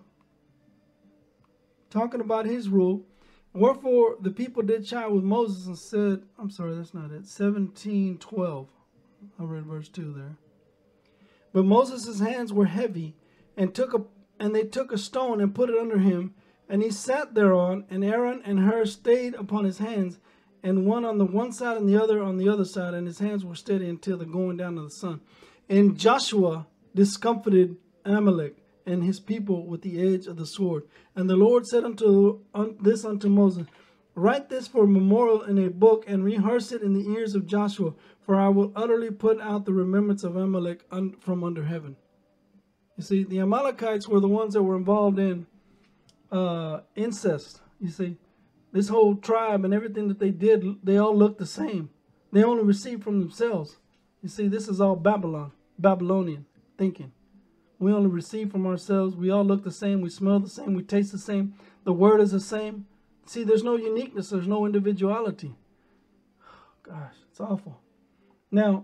talking about his rule, wherefore the people did chide with Moses and said, I'm sorry, that's not it. seventeen twelve. I read verse two there. But Moses' hands were heavy, and took a and they took a stone and put it under him, and he sat thereon, and Aaron and Hur stayed upon his hands, and one on the one side and the other on the other side, and his hands were steady until the going down of the sun. And Joshua discomfited Amalek and his people with the edge of the sword. And the Lord said unto un, this unto Moses, write this for a memorial in a book, and rehearse it in the ears of Joshua, for I will utterly put out the remembrance of Amalek un, from under heaven. You see, the Amalekites were the ones that were involved in uh, incest. You see, this whole tribe and everything that they did, they all looked the same. They only received from themselves. You see, this is all Babylon, Babylonian thinking. We only receive from ourselves. We all look the same. We smell the same. We taste the same. The word is the same. See, there's no uniqueness. There's no individuality. Gosh, it's awful. Now,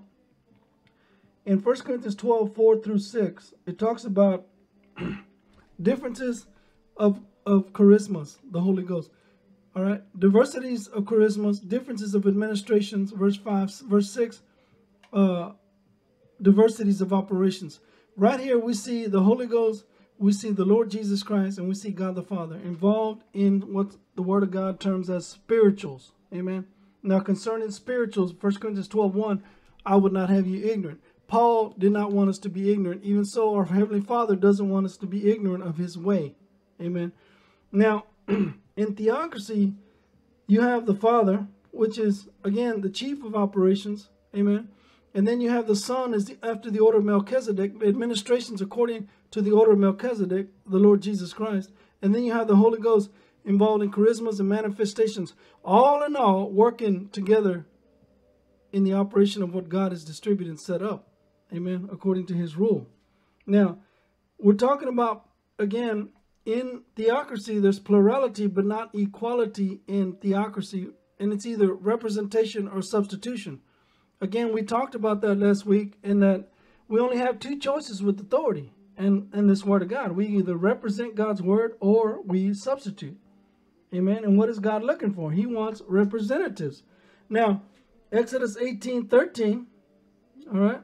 in First Corinthians twelve, four through six, it talks about differences of, of charismas, the Holy Ghost. All right. Diversities of charismas, differences of administrations, verse five, verse six, uh, diversities of operations. Right here we see the Holy Ghost, we see the Lord Jesus Christ, and we see God the Father involved in what the Word of God terms as spirituals. Amen. Now concerning spirituals, First Corinthians twelve, one, I would not have you ignorant. Paul did not want us to be ignorant. Even so, our Heavenly Father doesn't want us to be ignorant of his way. Amen. Now, in theocracy, you have the Father, which is, again, the chief of operations. Amen. And then you have the Son as the, after the order of Melchizedek, administrations according to the order of Melchizedek, the Lord Jesus Christ. And then you have the Holy Ghost involved in charismas and manifestations, all in all working together in the operation of what God has distributed and set up. Amen. According to his rule. Now, we're talking about, again, in theocracy, there's plurality, but not equality in theocracy. And it's either representation or substitution. Again, we talked about that last week, in that we only have two choices with authority and in this Word of God. We either represent God's Word or we substitute. Amen. And what is God looking for? He wants representatives. Now, Exodus eighteen thirteen. All right.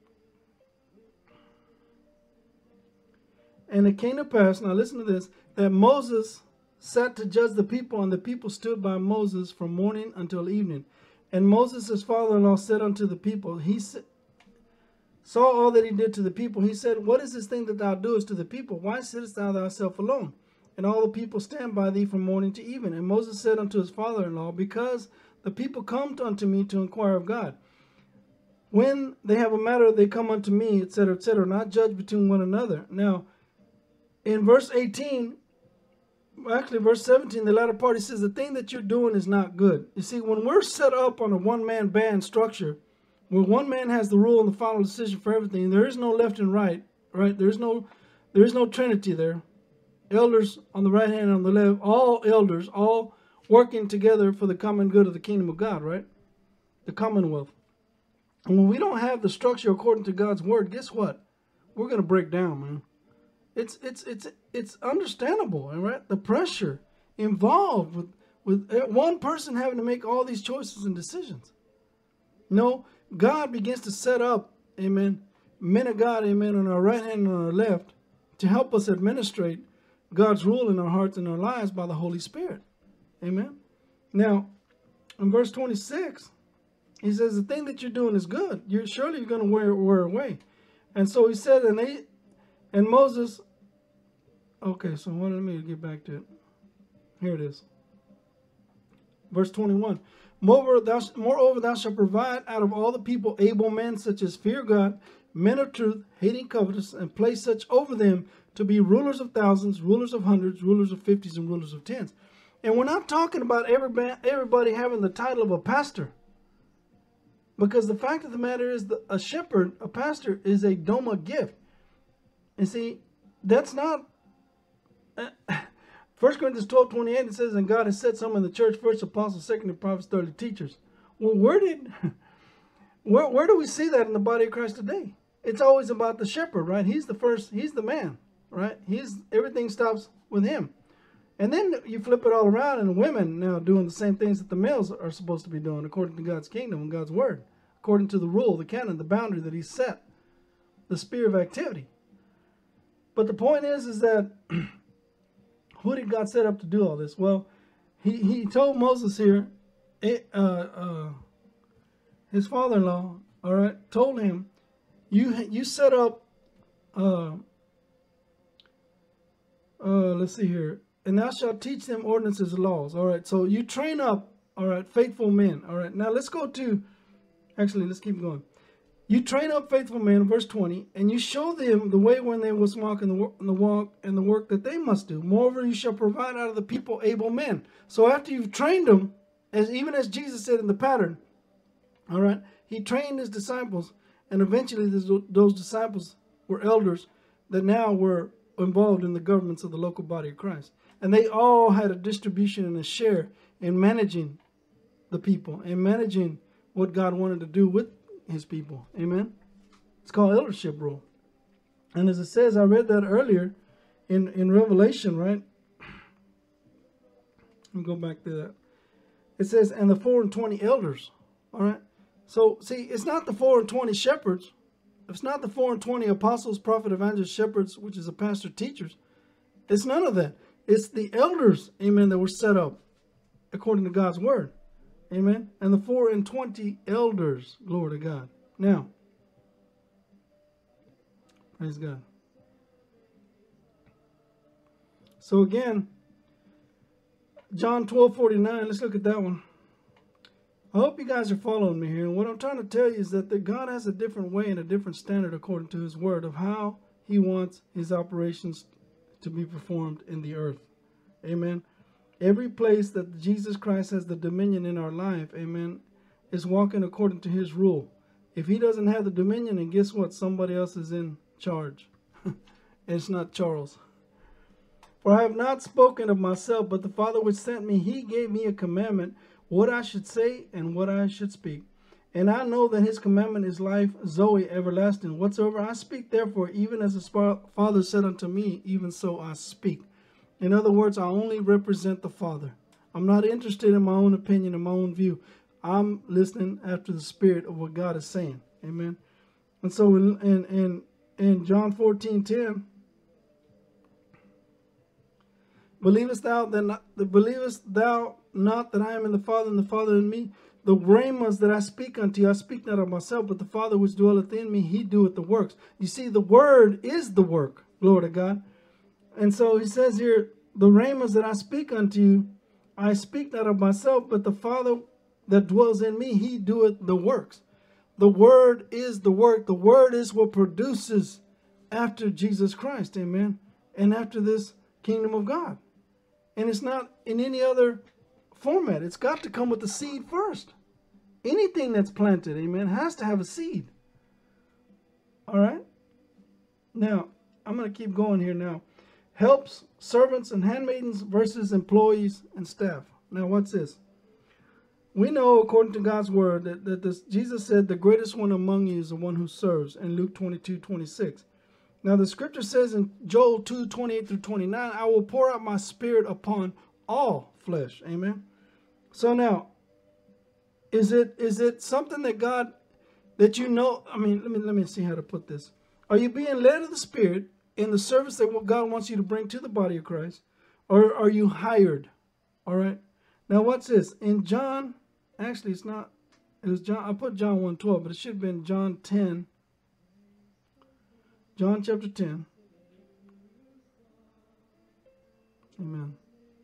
And it came to pass, now listen to this, that Moses sat to judge the people, and the people stood by Moses from morning until evening. And Moses, his father-in-law, said unto the people, he saw all that he did to the people. He said, what is this thing that thou doest to the people? Why sittest thou thyself alone? And all the people stand by thee from morning to evening. And Moses said unto his father-in-law, because the people come unto me to inquire of God. When they have a matter, they come unto me, et cetera, et cetera, not judge between one another. Now, in verse eighteen, actually verse seventeen, the latter part, he says, the thing that you're doing is not good. You see, when we're set up on a one-man band structure, where one man has the rule and the final decision for everything, there is no left and right, right? There's no, there is no trinity there. Elders on the right hand and on the left, all elders, all working together for the common good of the kingdom of God, right? The commonwealth. And when we don't have the structure according to God's word, guess what? We're going to break down, man. It's it's it's it's understandable, right? The pressure involved with with one person having to make all these choices and decisions. No, God begins to set up, amen, men of God, amen, on our right hand and on our left to help us administrate God's rule in our hearts and our lives by the Holy Spirit. Amen. Now, in verse twenty-six, he says, the thing that you're doing is good. You're surely you're going to wear, wear away. And so he said, and they And Moses, okay, so let me get back to it. Here it is. Verse twenty-one. Moreover thou, moreover, thou shalt provide out of all the people able men, such as fear God, men of truth, hating covetousness, and place such over them to be rulers of thousands, rulers of hundreds, rulers of fifties, and rulers of tens. And we're not talking about everybody, everybody having the title of a pastor. Because the fact of the matter is that a shepherd, a pastor, is a doma gift. And see, that's not... Uh, First Corinthians twelve twenty-eight, it says, and God has set some in the church, first apostles, second prophets, third teachers. Well, where did... Where, where do we see that in the body of Christ today? It's always about the shepherd, right? He's the first, he's the man, right? He's, everything stops with him. And then you flip it all around, and women now doing the same things that the males are supposed to be doing according to God's kingdom and God's word, according to the rule, the canon, the boundary that he set, the sphere of activity. But the point is, is that who did God set up to do all this? Well, he, he told Moses here, uh, uh, his father-in-law, all right, told him, you you set up, uh, uh, let's see here, and thou shalt teach them ordinances and laws. All right, so you train up, all right, faithful men. All right, now let's go to, actually, let's keep going. You train up faithful men, verse twenty, and you show them the way when they must walk in the, in the walk and the work that they must do. Moreover, you shall provide out of the people able men. So after you've trained them, as even as Jesus said in the pattern, all right, he trained his disciples, and eventually those disciples were elders that now were involved in the governments of the local body of Christ. And they all had a distribution and a share in managing the people and managing what God wanted to do with his people. Amen. It's called eldership rule. And as it says, I read that earlier in, in Revelation, right? Let me go back to that. It says, and the four and twenty elders. All right. So, see, it's not the four and twenty shepherds. It's not the four and twenty apostles, prophet, evangelists, shepherds, which is a pastor, teachers. It's none of that. It's the elders, amen, that were set up according to God's word. Amen. And the four and twenty elders, glory to God. Now, praise God. So again, John twelve forty-nine, let's look at that one. I hope you guys are following me here. And what I'm trying to tell you is that the God has a different way and a different standard according to his word of how he wants his operations to be performed in the earth. Amen. Every place that Jesus Christ has the dominion in our life, amen, is walking according to his rule. If he doesn't have the dominion, and guess what? Somebody else is in charge. It's not Charles. For I have not spoken of myself, but the Father which sent me, he gave me a commandment, what I should say and what I should speak. And I know that his commandment is life, Zoe, everlasting. Whatsoever I speak, therefore, even as the Father said unto me, even so I speak. In other words, I only represent the Father. I'm not interested in my own opinion and my own view. I'm listening after the spirit of what God is saying. Amen. And so in, in, in, in John fourteen ten, believest thou that not, believest thou not that I am in the Father and the Father in me? The rhemas that I speak unto you, I speak not of myself, but the Father which dwelleth in me, he doeth the works. You see, the word is the work. Glory to God. And so he says here, the rhemas that I speak unto you, I speak not of myself, but the Father that dwells in me, he doeth the works. The word is the work. The word is what produces after Jesus Christ. Amen. And after this kingdom of God. And it's not in any other format. It's got to come with the seed first. Anything that's planted, amen, has to have a seed. All right. Now, I'm going to keep going here now. Helps, servants, and handmaidens versus employees and staff. Now, what's this? We know, according to God's word, that, that this, Jesus said, the greatest one among you is the one who serves, in Luke twenty-two twenty-six. Now, the scripture says in Joel two twenty-eight through twenty-nine, I will pour out my spirit upon all flesh. Amen. So now, is it is it something that God, that you know, I mean, let me, let me see how to put this. Are you being led of the Spirit in the service that what God wants you to bring to the body of Christ? Or are you hired? All right. Now, what's this? In John, actually, it's not, it was John, I put John one twelve, but it should have been John ten. John chapter ten. Amen.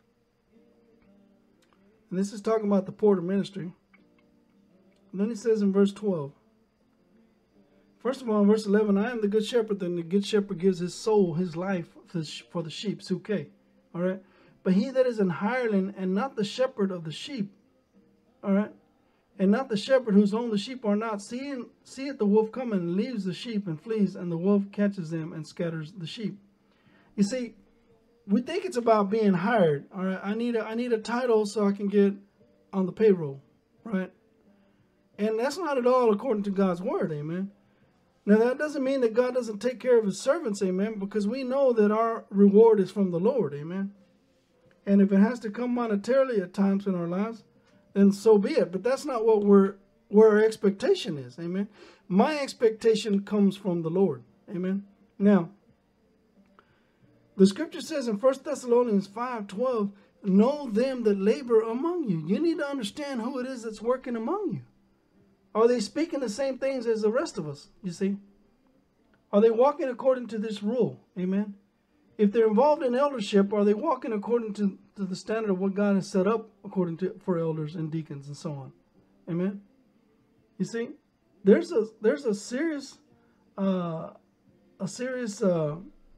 And this is talking about the porter ministry. And then he says in verse twelve, First of all, in verse eleven, I am the good shepherd, and the good shepherd gives his soul, his life for the, for the sheep, suke. All right. But he that is an hireling and not the shepherd of the sheep, all right, and not the shepherd whose own the sheep are not, seeing, seeth the wolf coming, and leaves the sheep and flees, and the wolf catches them and scatters the sheep. You see, we think it's about being hired. All right. I need a, I need a title so I can get on the payroll, right? And that's not at all according to God's word, amen. Now, that doesn't mean that God doesn't take care of his servants, amen, because we know that our reward is from the Lord, amen. And if it has to come monetarily at times in our lives, then so be it. But that's not what we're, where our expectation is, amen. My expectation comes from the Lord, amen. Now, the scripture says in First Thessalonians five twelve, know them that labor among you. You need to understand who it is that's working among you. Are they speaking the same things as the rest of us, you see? Are they walking according to this rule? Amen. If they're involved in eldership, are they walking according to, to the standard of what God has set up according to for elders and deacons and so on? Amen. You see, there's a there's a serious uh, a serious uh,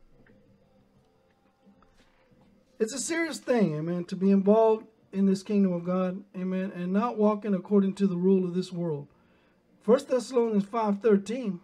it's a serious thing, amen, to be involved in this kingdom of God, amen, and not walking according to the rule of this world. First Thessalonians five thirteen,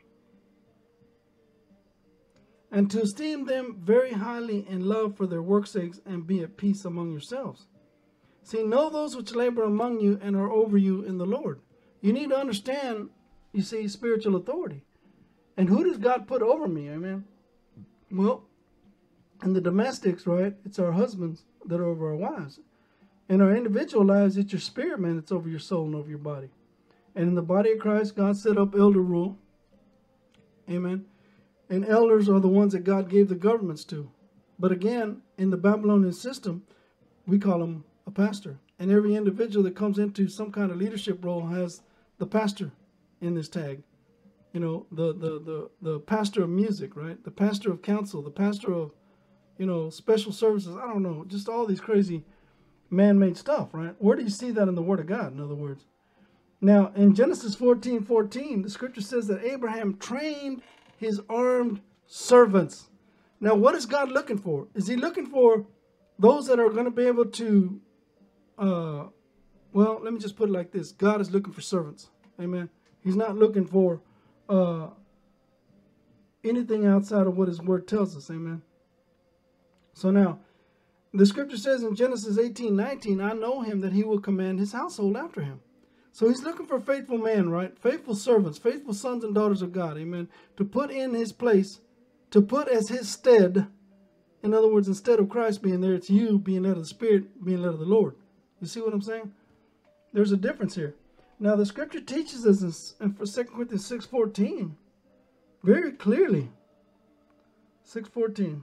and to esteem them very highly in love for their work's sakes, and be at peace among yourselves. See, know those which labor among you and are over you in the Lord. You need to understand, you see, spiritual authority. And who does God put over me, amen? Well, in the domestics, right, it's our husbands that are over our wives. In our individual lives, it's your spirit, man, that's over your soul and over your body. And in the body of Christ, God set up elder rule. Amen. And elders are the ones that God gave the governments to. But again, in the Babylonian system, we call them a pastor. And every individual that comes into some kind of leadership role has the pastor in this tag. You know, the, the, the, the pastor of music, right? The pastor of counsel, the pastor of, you know, special services. I don't know, just all these crazy man-made stuff, right? Where do you see that in the Word of God, in other words? Now, in Genesis fourteen fourteen, the scripture says that Abraham trained his armed servants. Now, what is God looking for? Is he looking for those that are going to be able to, uh, well, let me just put it like this. God is looking for servants. Amen. He's not looking for uh, anything outside of what his word tells us. Amen. So now, the scripture says in Genesis eighteen nineteen, I know him that he will command his household after him. So he's looking for faithful men, right? Faithful servants, faithful sons and daughters of God, amen, to put in his place, to put as his stead. In other words, instead of Christ being there, it's you being led of the Spirit, being led of the Lord. You see what I'm saying? There's a difference here. Now, the scripture teaches us in Second Corinthians six fourteen very clearly. six fourteen.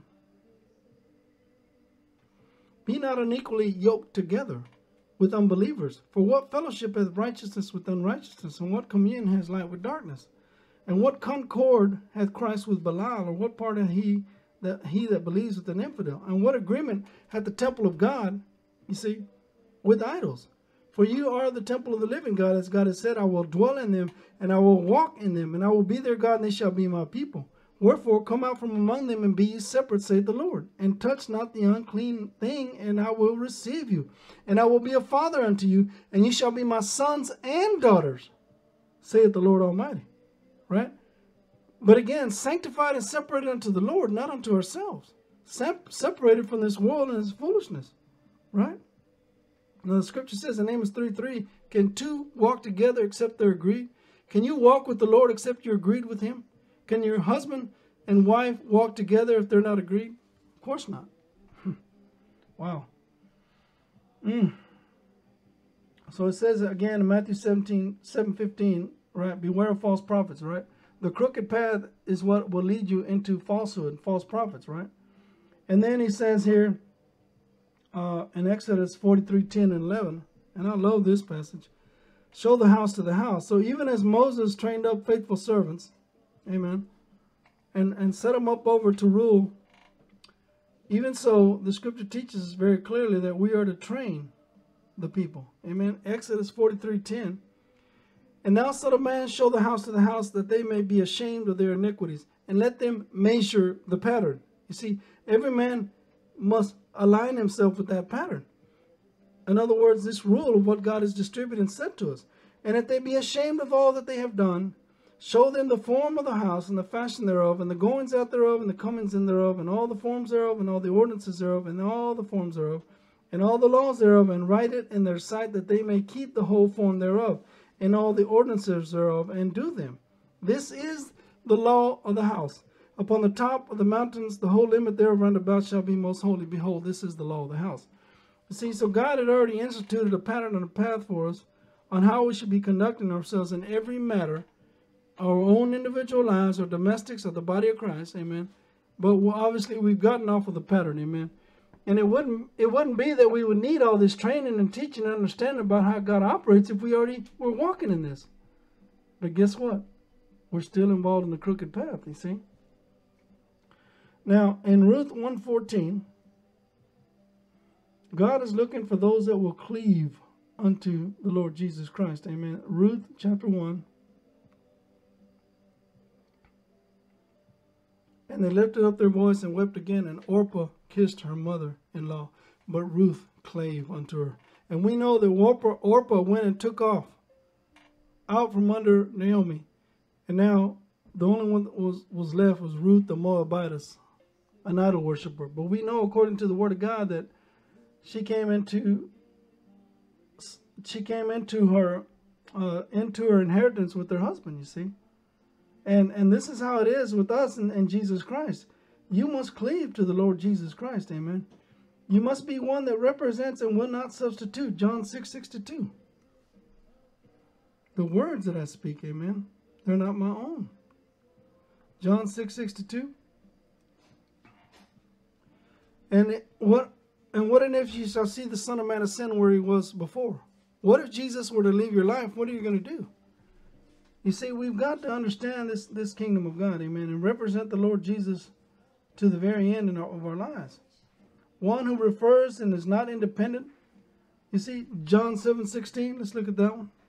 Be not unequally yoked together with unbelievers. For what fellowship hath righteousness with unrighteousness? And what communion has light with darkness? And what concord hath Christ with Belial? Or what part hath he that he that believes with an infidel? And what agreement hath the temple of God, you see, with idols? For you are the temple of the living God, as God has said, I will dwell in them, and I will walk in them, and I will be their God, and they shall be my people. Wherefore come out from among them, and be ye separate, saith the Lord, and touch not the unclean thing, and I will receive you. And I will be a father unto you, and ye shall be my sons and daughters, saith the Lord Almighty. Right? But again, sanctified and separated unto the Lord, not unto ourselves. Sep separated from this world and its foolishness. Right? Now the scripture says in Amos three three, can two walk together except they're agreed? Can you walk with the Lord except you're agreed with him? Can your husband and wife walk together if they're not agreed? Of course not. Wow. Mm. So it says again in Matthew seventeen, seven fifteen, right? Beware of false prophets, right? The crooked path is what will lead you into falsehood, false prophets, right? And then he says here uh, in Exodus forty-three, ten and eleven, and I love this passage, show the house to the house. So even as Moses trained up faithful servants, amen, and, and set them up over to rule, even so, the scripture teaches us very clearly that we are to train the people. Amen. Exodus forty-three ten. And now, Son of Man, show the house to the house, that they may be ashamed of their iniquities, and let them measure the pattern. You see, every man must align himself with that pattern. In other words, this rule of what God has distributed and said to us. And that they be ashamed of all that they have done, show them the form of the house, and the fashion thereof, and the goings out thereof, and the comings in thereof, and all the forms thereof, and all the ordinances thereof, and all the forms thereof, and all the laws thereof, and write it in their sight, that they may keep the whole form thereof, and all the ordinances thereof, and do them. This is the law of the house. Upon the top of the mountains, the whole limit thereof round about shall be most holy. Behold, this is the law of the house. You see, so God had already instituted a pattern and a path for us on how we should be conducting ourselves in every matter, our own individual lives, our domestics, or the body of Christ, amen. But obviously we've gotten off of the pattern, amen. And it wouldn't it wouldn't be that we would need all this training and teaching and understanding about how God operates if we already were walking in this. But guess what? We're still involved in the crooked path, you see. Now, in Ruth one fourteen, God is looking for those that will cleave unto the Lord Jesus Christ, amen. Ruth chapter one. And they lifted up their voice and wept again, and Orpah kissed her mother-in-law, but Ruth clave unto her. And we know that Orpah, Orpah went and took off out from under Naomi. And now the only one that was, was left was Ruth the Moabitess, an idol worshiper. But we know, according to the word of God, that she came into she came into her uh, into her inheritance with her husband, you see. And and this is how it is with us and, and Jesus Christ. You must cleave to the Lord Jesus Christ, amen. You must be one that represents and will not substitute. John six sixty-two. The words that I speak, amen, they're not my own. John six sixty-two. And it, what and what if you shall see the Son of Man ascend where he was before? What if Jesus were to leave your life? What are you going to do? You see, we've got to understand this, this kingdom of God, amen, and represent the Lord Jesus to the very end in our, of our lives. One who refers and is not independent. You see, John seven sixteen, let's look at that one.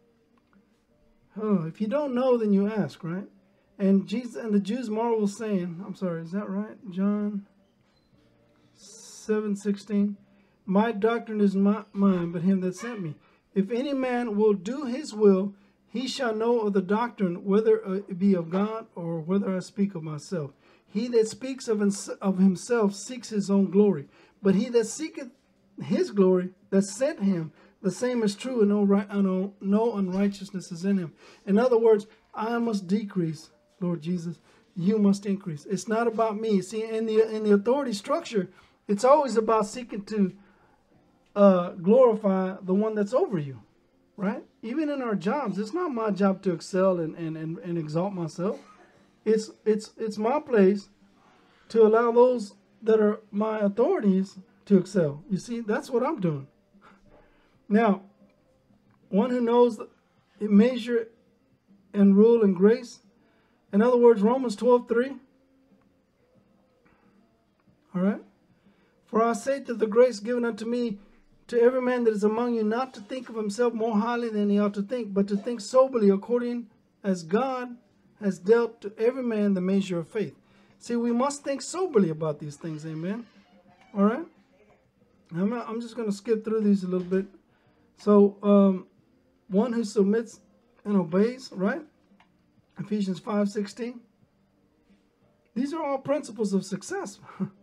Oh, if you don't know, then you ask, right? And Jesus and the Jews marveled, saying, I'm sorry, is that right? John seven sixteen. My doctrine is not mine, but him that sent me. If any man will do his will, he shall know of the doctrine, whether it be of God or whether I speak of myself. He that speaks of, of himself seeks his own glory. But he that seeketh his glory that sent him, the same is true, and no, right, no, no unrighteousness is in him. In other words, I must decrease, Lord Jesus. You must increase. It's not about me. See, in the, in the authority structure, it's always about seeking to uh, glorify the one that's over you. Right? Even in our jobs, it's not my job to excel and, and, and, and exalt myself. It's it's it's my place to allow those that are my authorities to excel. You see, that's what I'm doing. Now, one who knows the measure and rule and grace. In other words, Romans twelve three. All right. For I say that the grace given unto me, to every man that is among you, not to think of himself more highly than he ought to think, but to think soberly, according as God has dealt to every man the measure of faith. See, we must think soberly about these things, amen. All right? I'm, not, I'm just going to skip through these a little bit. So, um, one who submits and obeys, right? Ephesians five sixteen. These are all principles of success.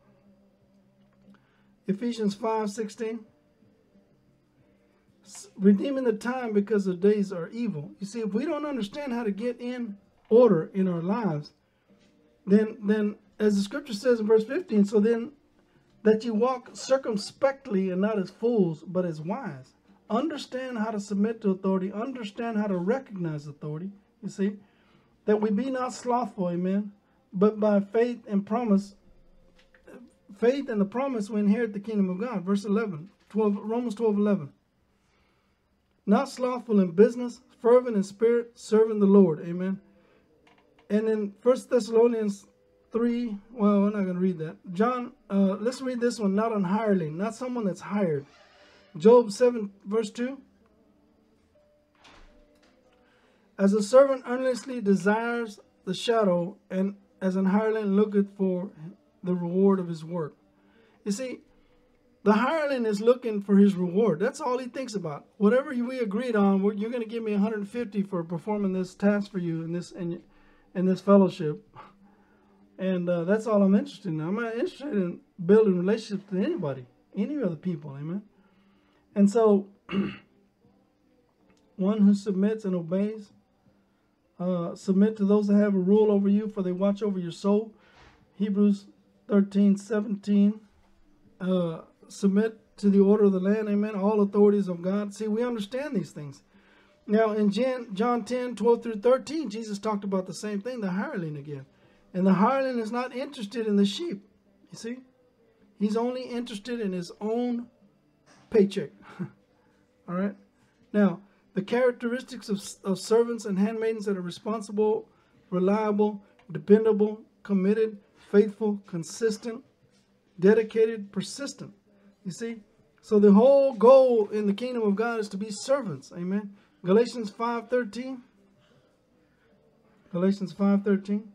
Ephesians five sixteen. Redeeming the time because the days are evil. You see, if we don't understand how to get in order in our lives, then, then as the scripture says in verse fifteen, so then that you walk circumspectly and not as fools, but as wise. Understand how to submit to authority. Understand how to recognize authority. You see, that we be not slothful, amen, but by faith and promise, faith and the promise we inherit the kingdom of God. Verse eleven, twelve, Romans twelve eleven. Not slothful in business, fervent in spirit, serving the Lord. Amen. And in First Thessalonians three, well, we're not going to read that. John, uh, let's read this one. Not an hireling, not someone that's hired. Job seven, verse two. As a servant earnestly desires the shadow, and as an hireling looketh for the reward of his work. You see, the hireling is looking for his reward. That's all he thinks about. Whatever we agreed on, you're going to give me one hundred fifty for performing this task for you in this in, in this fellowship. And uh, that's all I'm interested in. I'm not interested in building relationships with anybody, any other people, amen. And so, one who submits and obeys, uh, submit to those that have a rule over you, for they watch over your soul. Hebrews thirteen seventeen. Uh, submit to the order of the land, amen. All authorities of God. See, we understand these things. Now, in John ten, twelve through thirteen, Jesus talked about the same thing, the hireling again. And the hireling is not interested in the sheep, you see. He's only interested in his own paycheck. All right. Now, the characteristics of, of servants and handmaidens that are responsible, reliable, dependable, committed, faithful, consistent, dedicated, persistent. You see? So the whole goal in the kingdom of God is to be servants. Amen. Galatians five thirteen. Galatians five thirteen.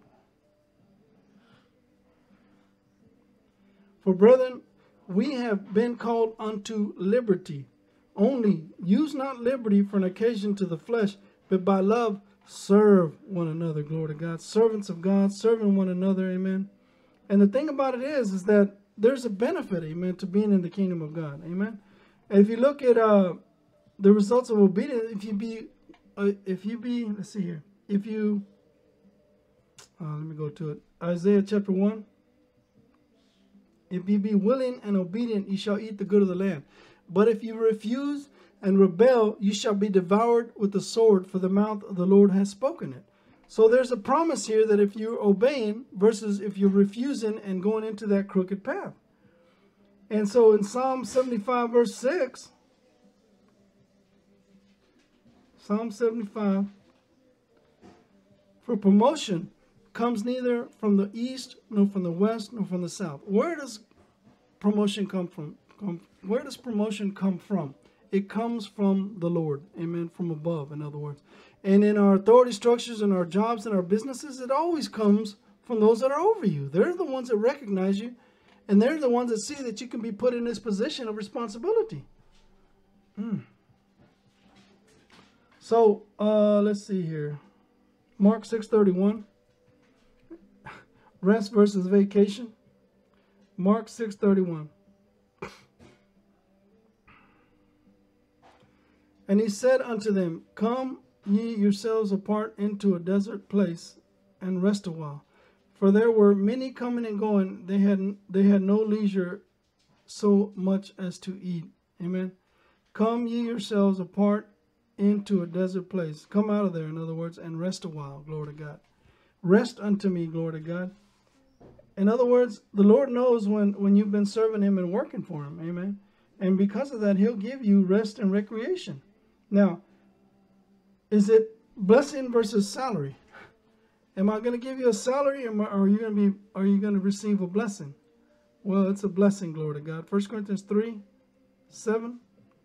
For brethren, we have been called unto liberty. Only use not liberty for an occasion to the flesh, but by love serve one another. Glory to God. Servants of God, serving one another. Amen. And the thing about it is, is that there's a benefit, amen, to being in the kingdom of God. Amen. And if you look at uh, the results of obedience, if you be, uh, if you be, let's see here. If you, uh, let me go to it. Isaiah chapter one. If you be willing and obedient, you shall eat the good of the land. But if you refuse and rebel, you shall be devoured with the sword, for the mouth of the Lord has spoken it. So there's a promise here that if you're obeying versus if you're refusing and going into that crooked path. And so in Psalm seventy-five, verse six, Psalm seventy-five, for promotion comes neither from the east, nor from the west, nor from the south. Where does promotion come from? Come, where does promotion come from? It comes from the Lord. Amen. From above, in other words. And in our authority structures and our jobs and our businesses, it always comes from those that are over you. They're the ones that recognize you. And they're the ones that see that you can be put in this position of responsibility. Hmm. So, uh, let's see here. Mark six thirty-one. Rest versus vacation. Mark six thirty-one. And he said unto them, come ye yourselves apart into a desert place, and rest a while. For there were many coming and going, they had they had no leisure so much as to eat. Amen. Come ye yourselves apart into a desert place. Come out of there, in other words, and rest a while. Glory to God. Rest unto me, glory to God. In other words, the Lord knows when, when you've been serving him and working for him. Amen. And because of that, he'll give you rest and recreation. Now, is it blessing versus salary? Am I going to give you a salary, or are you going to be? Are you going to receive a blessing? Well, it's a blessing, glory to God. First Corinthians three, seven.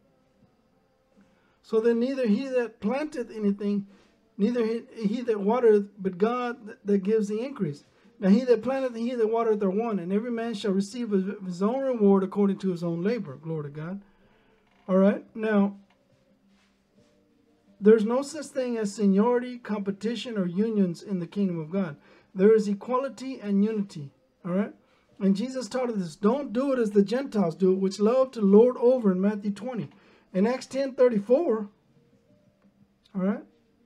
So then, neither he that planteth anything, neither he, he that watereth, but God that, that gives the increase. Now he that planteth and he that watereth are one, and every man shall receive his own reward according to his own labor. Glory to God. All right. Now, there's no such thing as seniority, competition, or unions in the kingdom of God. There is equality and unity. All right. And Jesus taught us this. Don't do it as the Gentiles do it, which love to lord over in Matthew twenty. In Acts ten thirty-four. All right.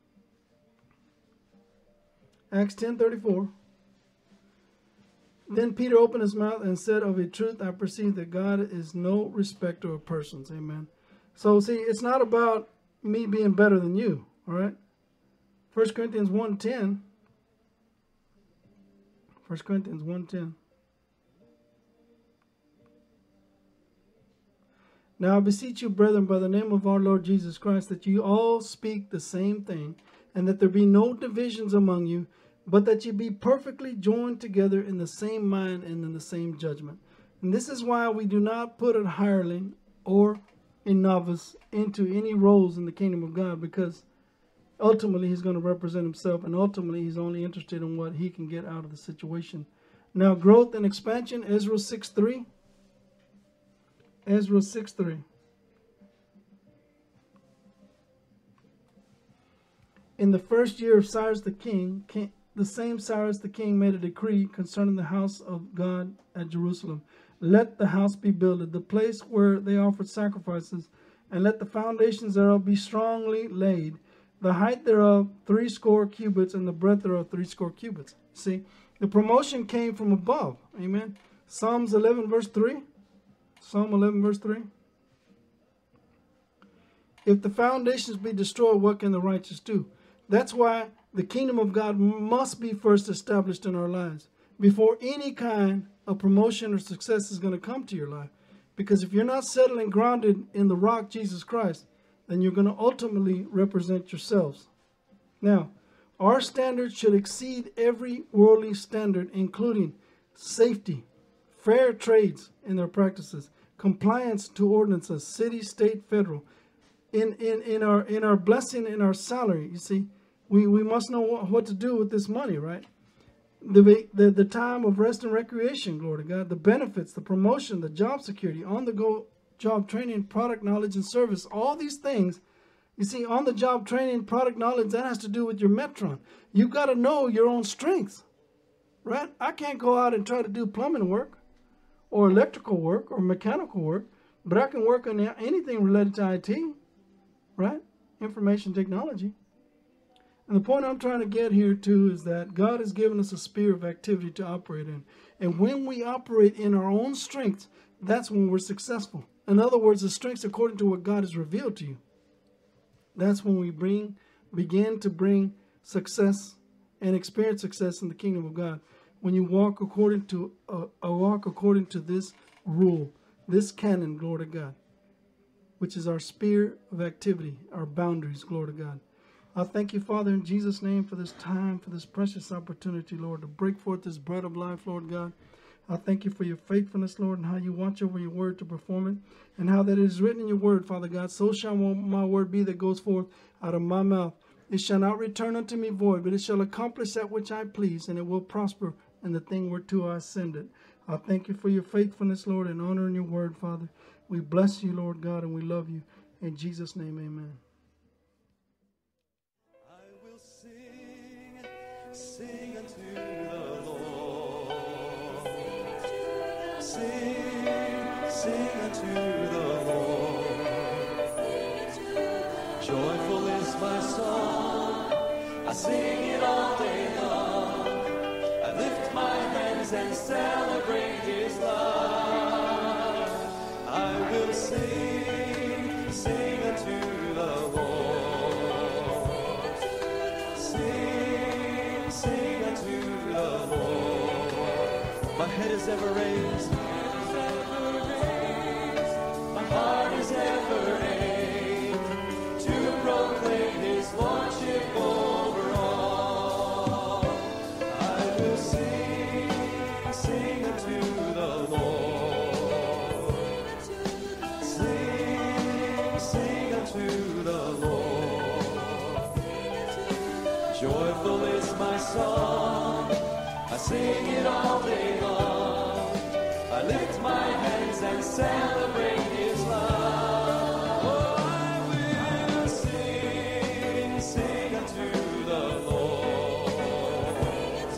Acts ten thirty-four. Then Peter opened his mouth and said, of a truth, I perceive that God is no respecter of persons. Amen. So, see, it's not about me being better than you. All right. First Corinthians one ten. First Corinthians one ten. Now I beseech you, brethren, by the name of our Lord Jesus Christ, that you all speak the same thing, and that there be no divisions among you, but that you be perfectly joined together in the same mind and in the same judgment. And this is why we do not put a hireling or a novice into any roles in the kingdom of God, because Ultimately, he's going to represent himself, and ultimately, he's only interested in what he can get out of the situation. Now, growth and expansion, Ezra six three. Ezra six three. In the first year of Cyrus the king, king, the same Cyrus the king made a decree concerning the house of God at Jerusalem. Let the house be builded, the place where they offered sacrifices, and let the foundations thereof be strongly laid, the height thereof three score cubits, and the breadth thereof three score cubits. See, the promotion came from above. Amen. Psalms eleven verse three. Psalm eleven verse three. If the foundations be destroyed, what can the righteous do? That's why the kingdom of God must be first established in our lives before any kind of promotion or success is going to come to your life. Because if you're not settled and grounded in the rock, Jesus Christ, then you're going to ultimately represent yourselves. Now, our standards should exceed every worldly standard, including safety, fair trades in their practices, compliance to ordinances, city, state, federal. In, in, in our in our blessing, in our salary, you see, we, we must know what, what to do with this money, right? The, the the time of rest and recreation, glory to God, the benefits, the promotion, the job security, on-the-go job training, product knowledge and service, all these things. You see, on-the-job training, product knowledge, that has to do with your metron. You've got to know your own strengths, right? I can't go out and try to do plumbing work or electrical work or mechanical work, but I can work on anything related to I T, right? Information technology. And the point I'm trying to get here to is that God has given us a sphere of activity to operate in. And when we operate in our own strengths, that's when we're successful. In other words, the strengths according to what God has revealed to you. That's when we bring, begin to bring success and experience success in the kingdom of God. When you walk according to uh, a walk according to this rule, this canon, glory to God, which is our sphere of activity, our boundaries, glory to God. I thank you, Father, in Jesus' name for this time, for this precious opportunity, Lord, to break forth this bread of life, Lord God. I thank you for your faithfulness, Lord, and how you watch over your word to perform it, and how that it is written in your word, Father God. So shall my word be that goes forth out of my mouth. It shall not return unto me void, but it shall accomplish that which I please, and it will prosper in the thing whereto I send it. I thank you for your faithfulness, Lord, and honor in your word, Father. We bless you, Lord God, and we love you. In Jesus' name, amen. Sing unto the Lord. Sing, sing unto the Lord. Joyful is my song. I sing it all day long. I lift my hands and celebrate his love. I will sing, sing unto the Lord. My head is ever raised, my heart is ever aimed to proclaim his lordship over all. I will sing, sing unto the Lord. Sing, sing unto the Lord. Joyful is my song, I sing it all day long. I lift my hands and celebrate his love. Oh, I will sing, sing unto the Lord.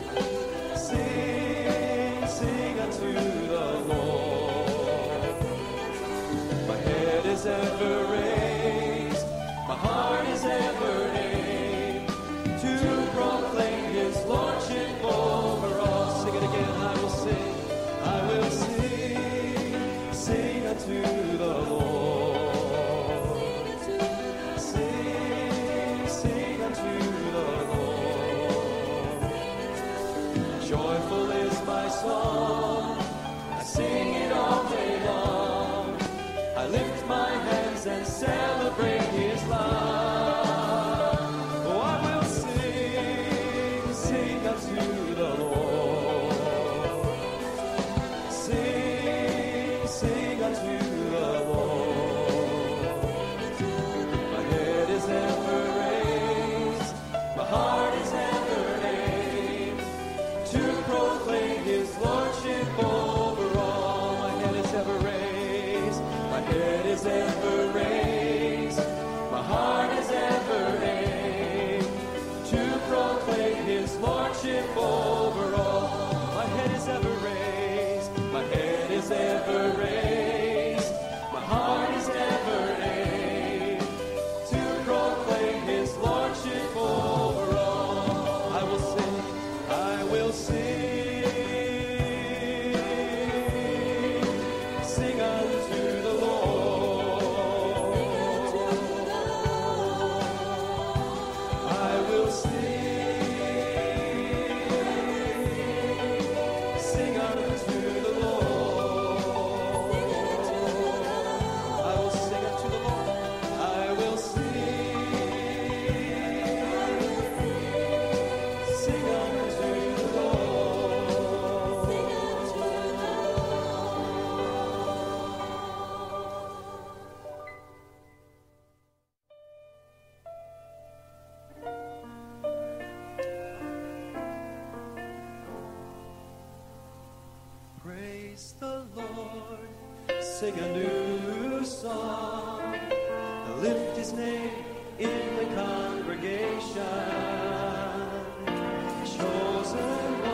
Sing, sing unto the Lord. My head is ever raised, my heart is ever aimed to proclaim his lordship over all. Sing it again. I will sing, I will sing, sing unto the Lord. Sing, sing unto the Lord. Joyful is my song, I sing it all day long. I lift my hands and celebrate his love. Oh, I will sing, sing unto the Lord. Sing, sing unto the Lord. My head is ever raised, a new song, lift his name in the congregation, chosen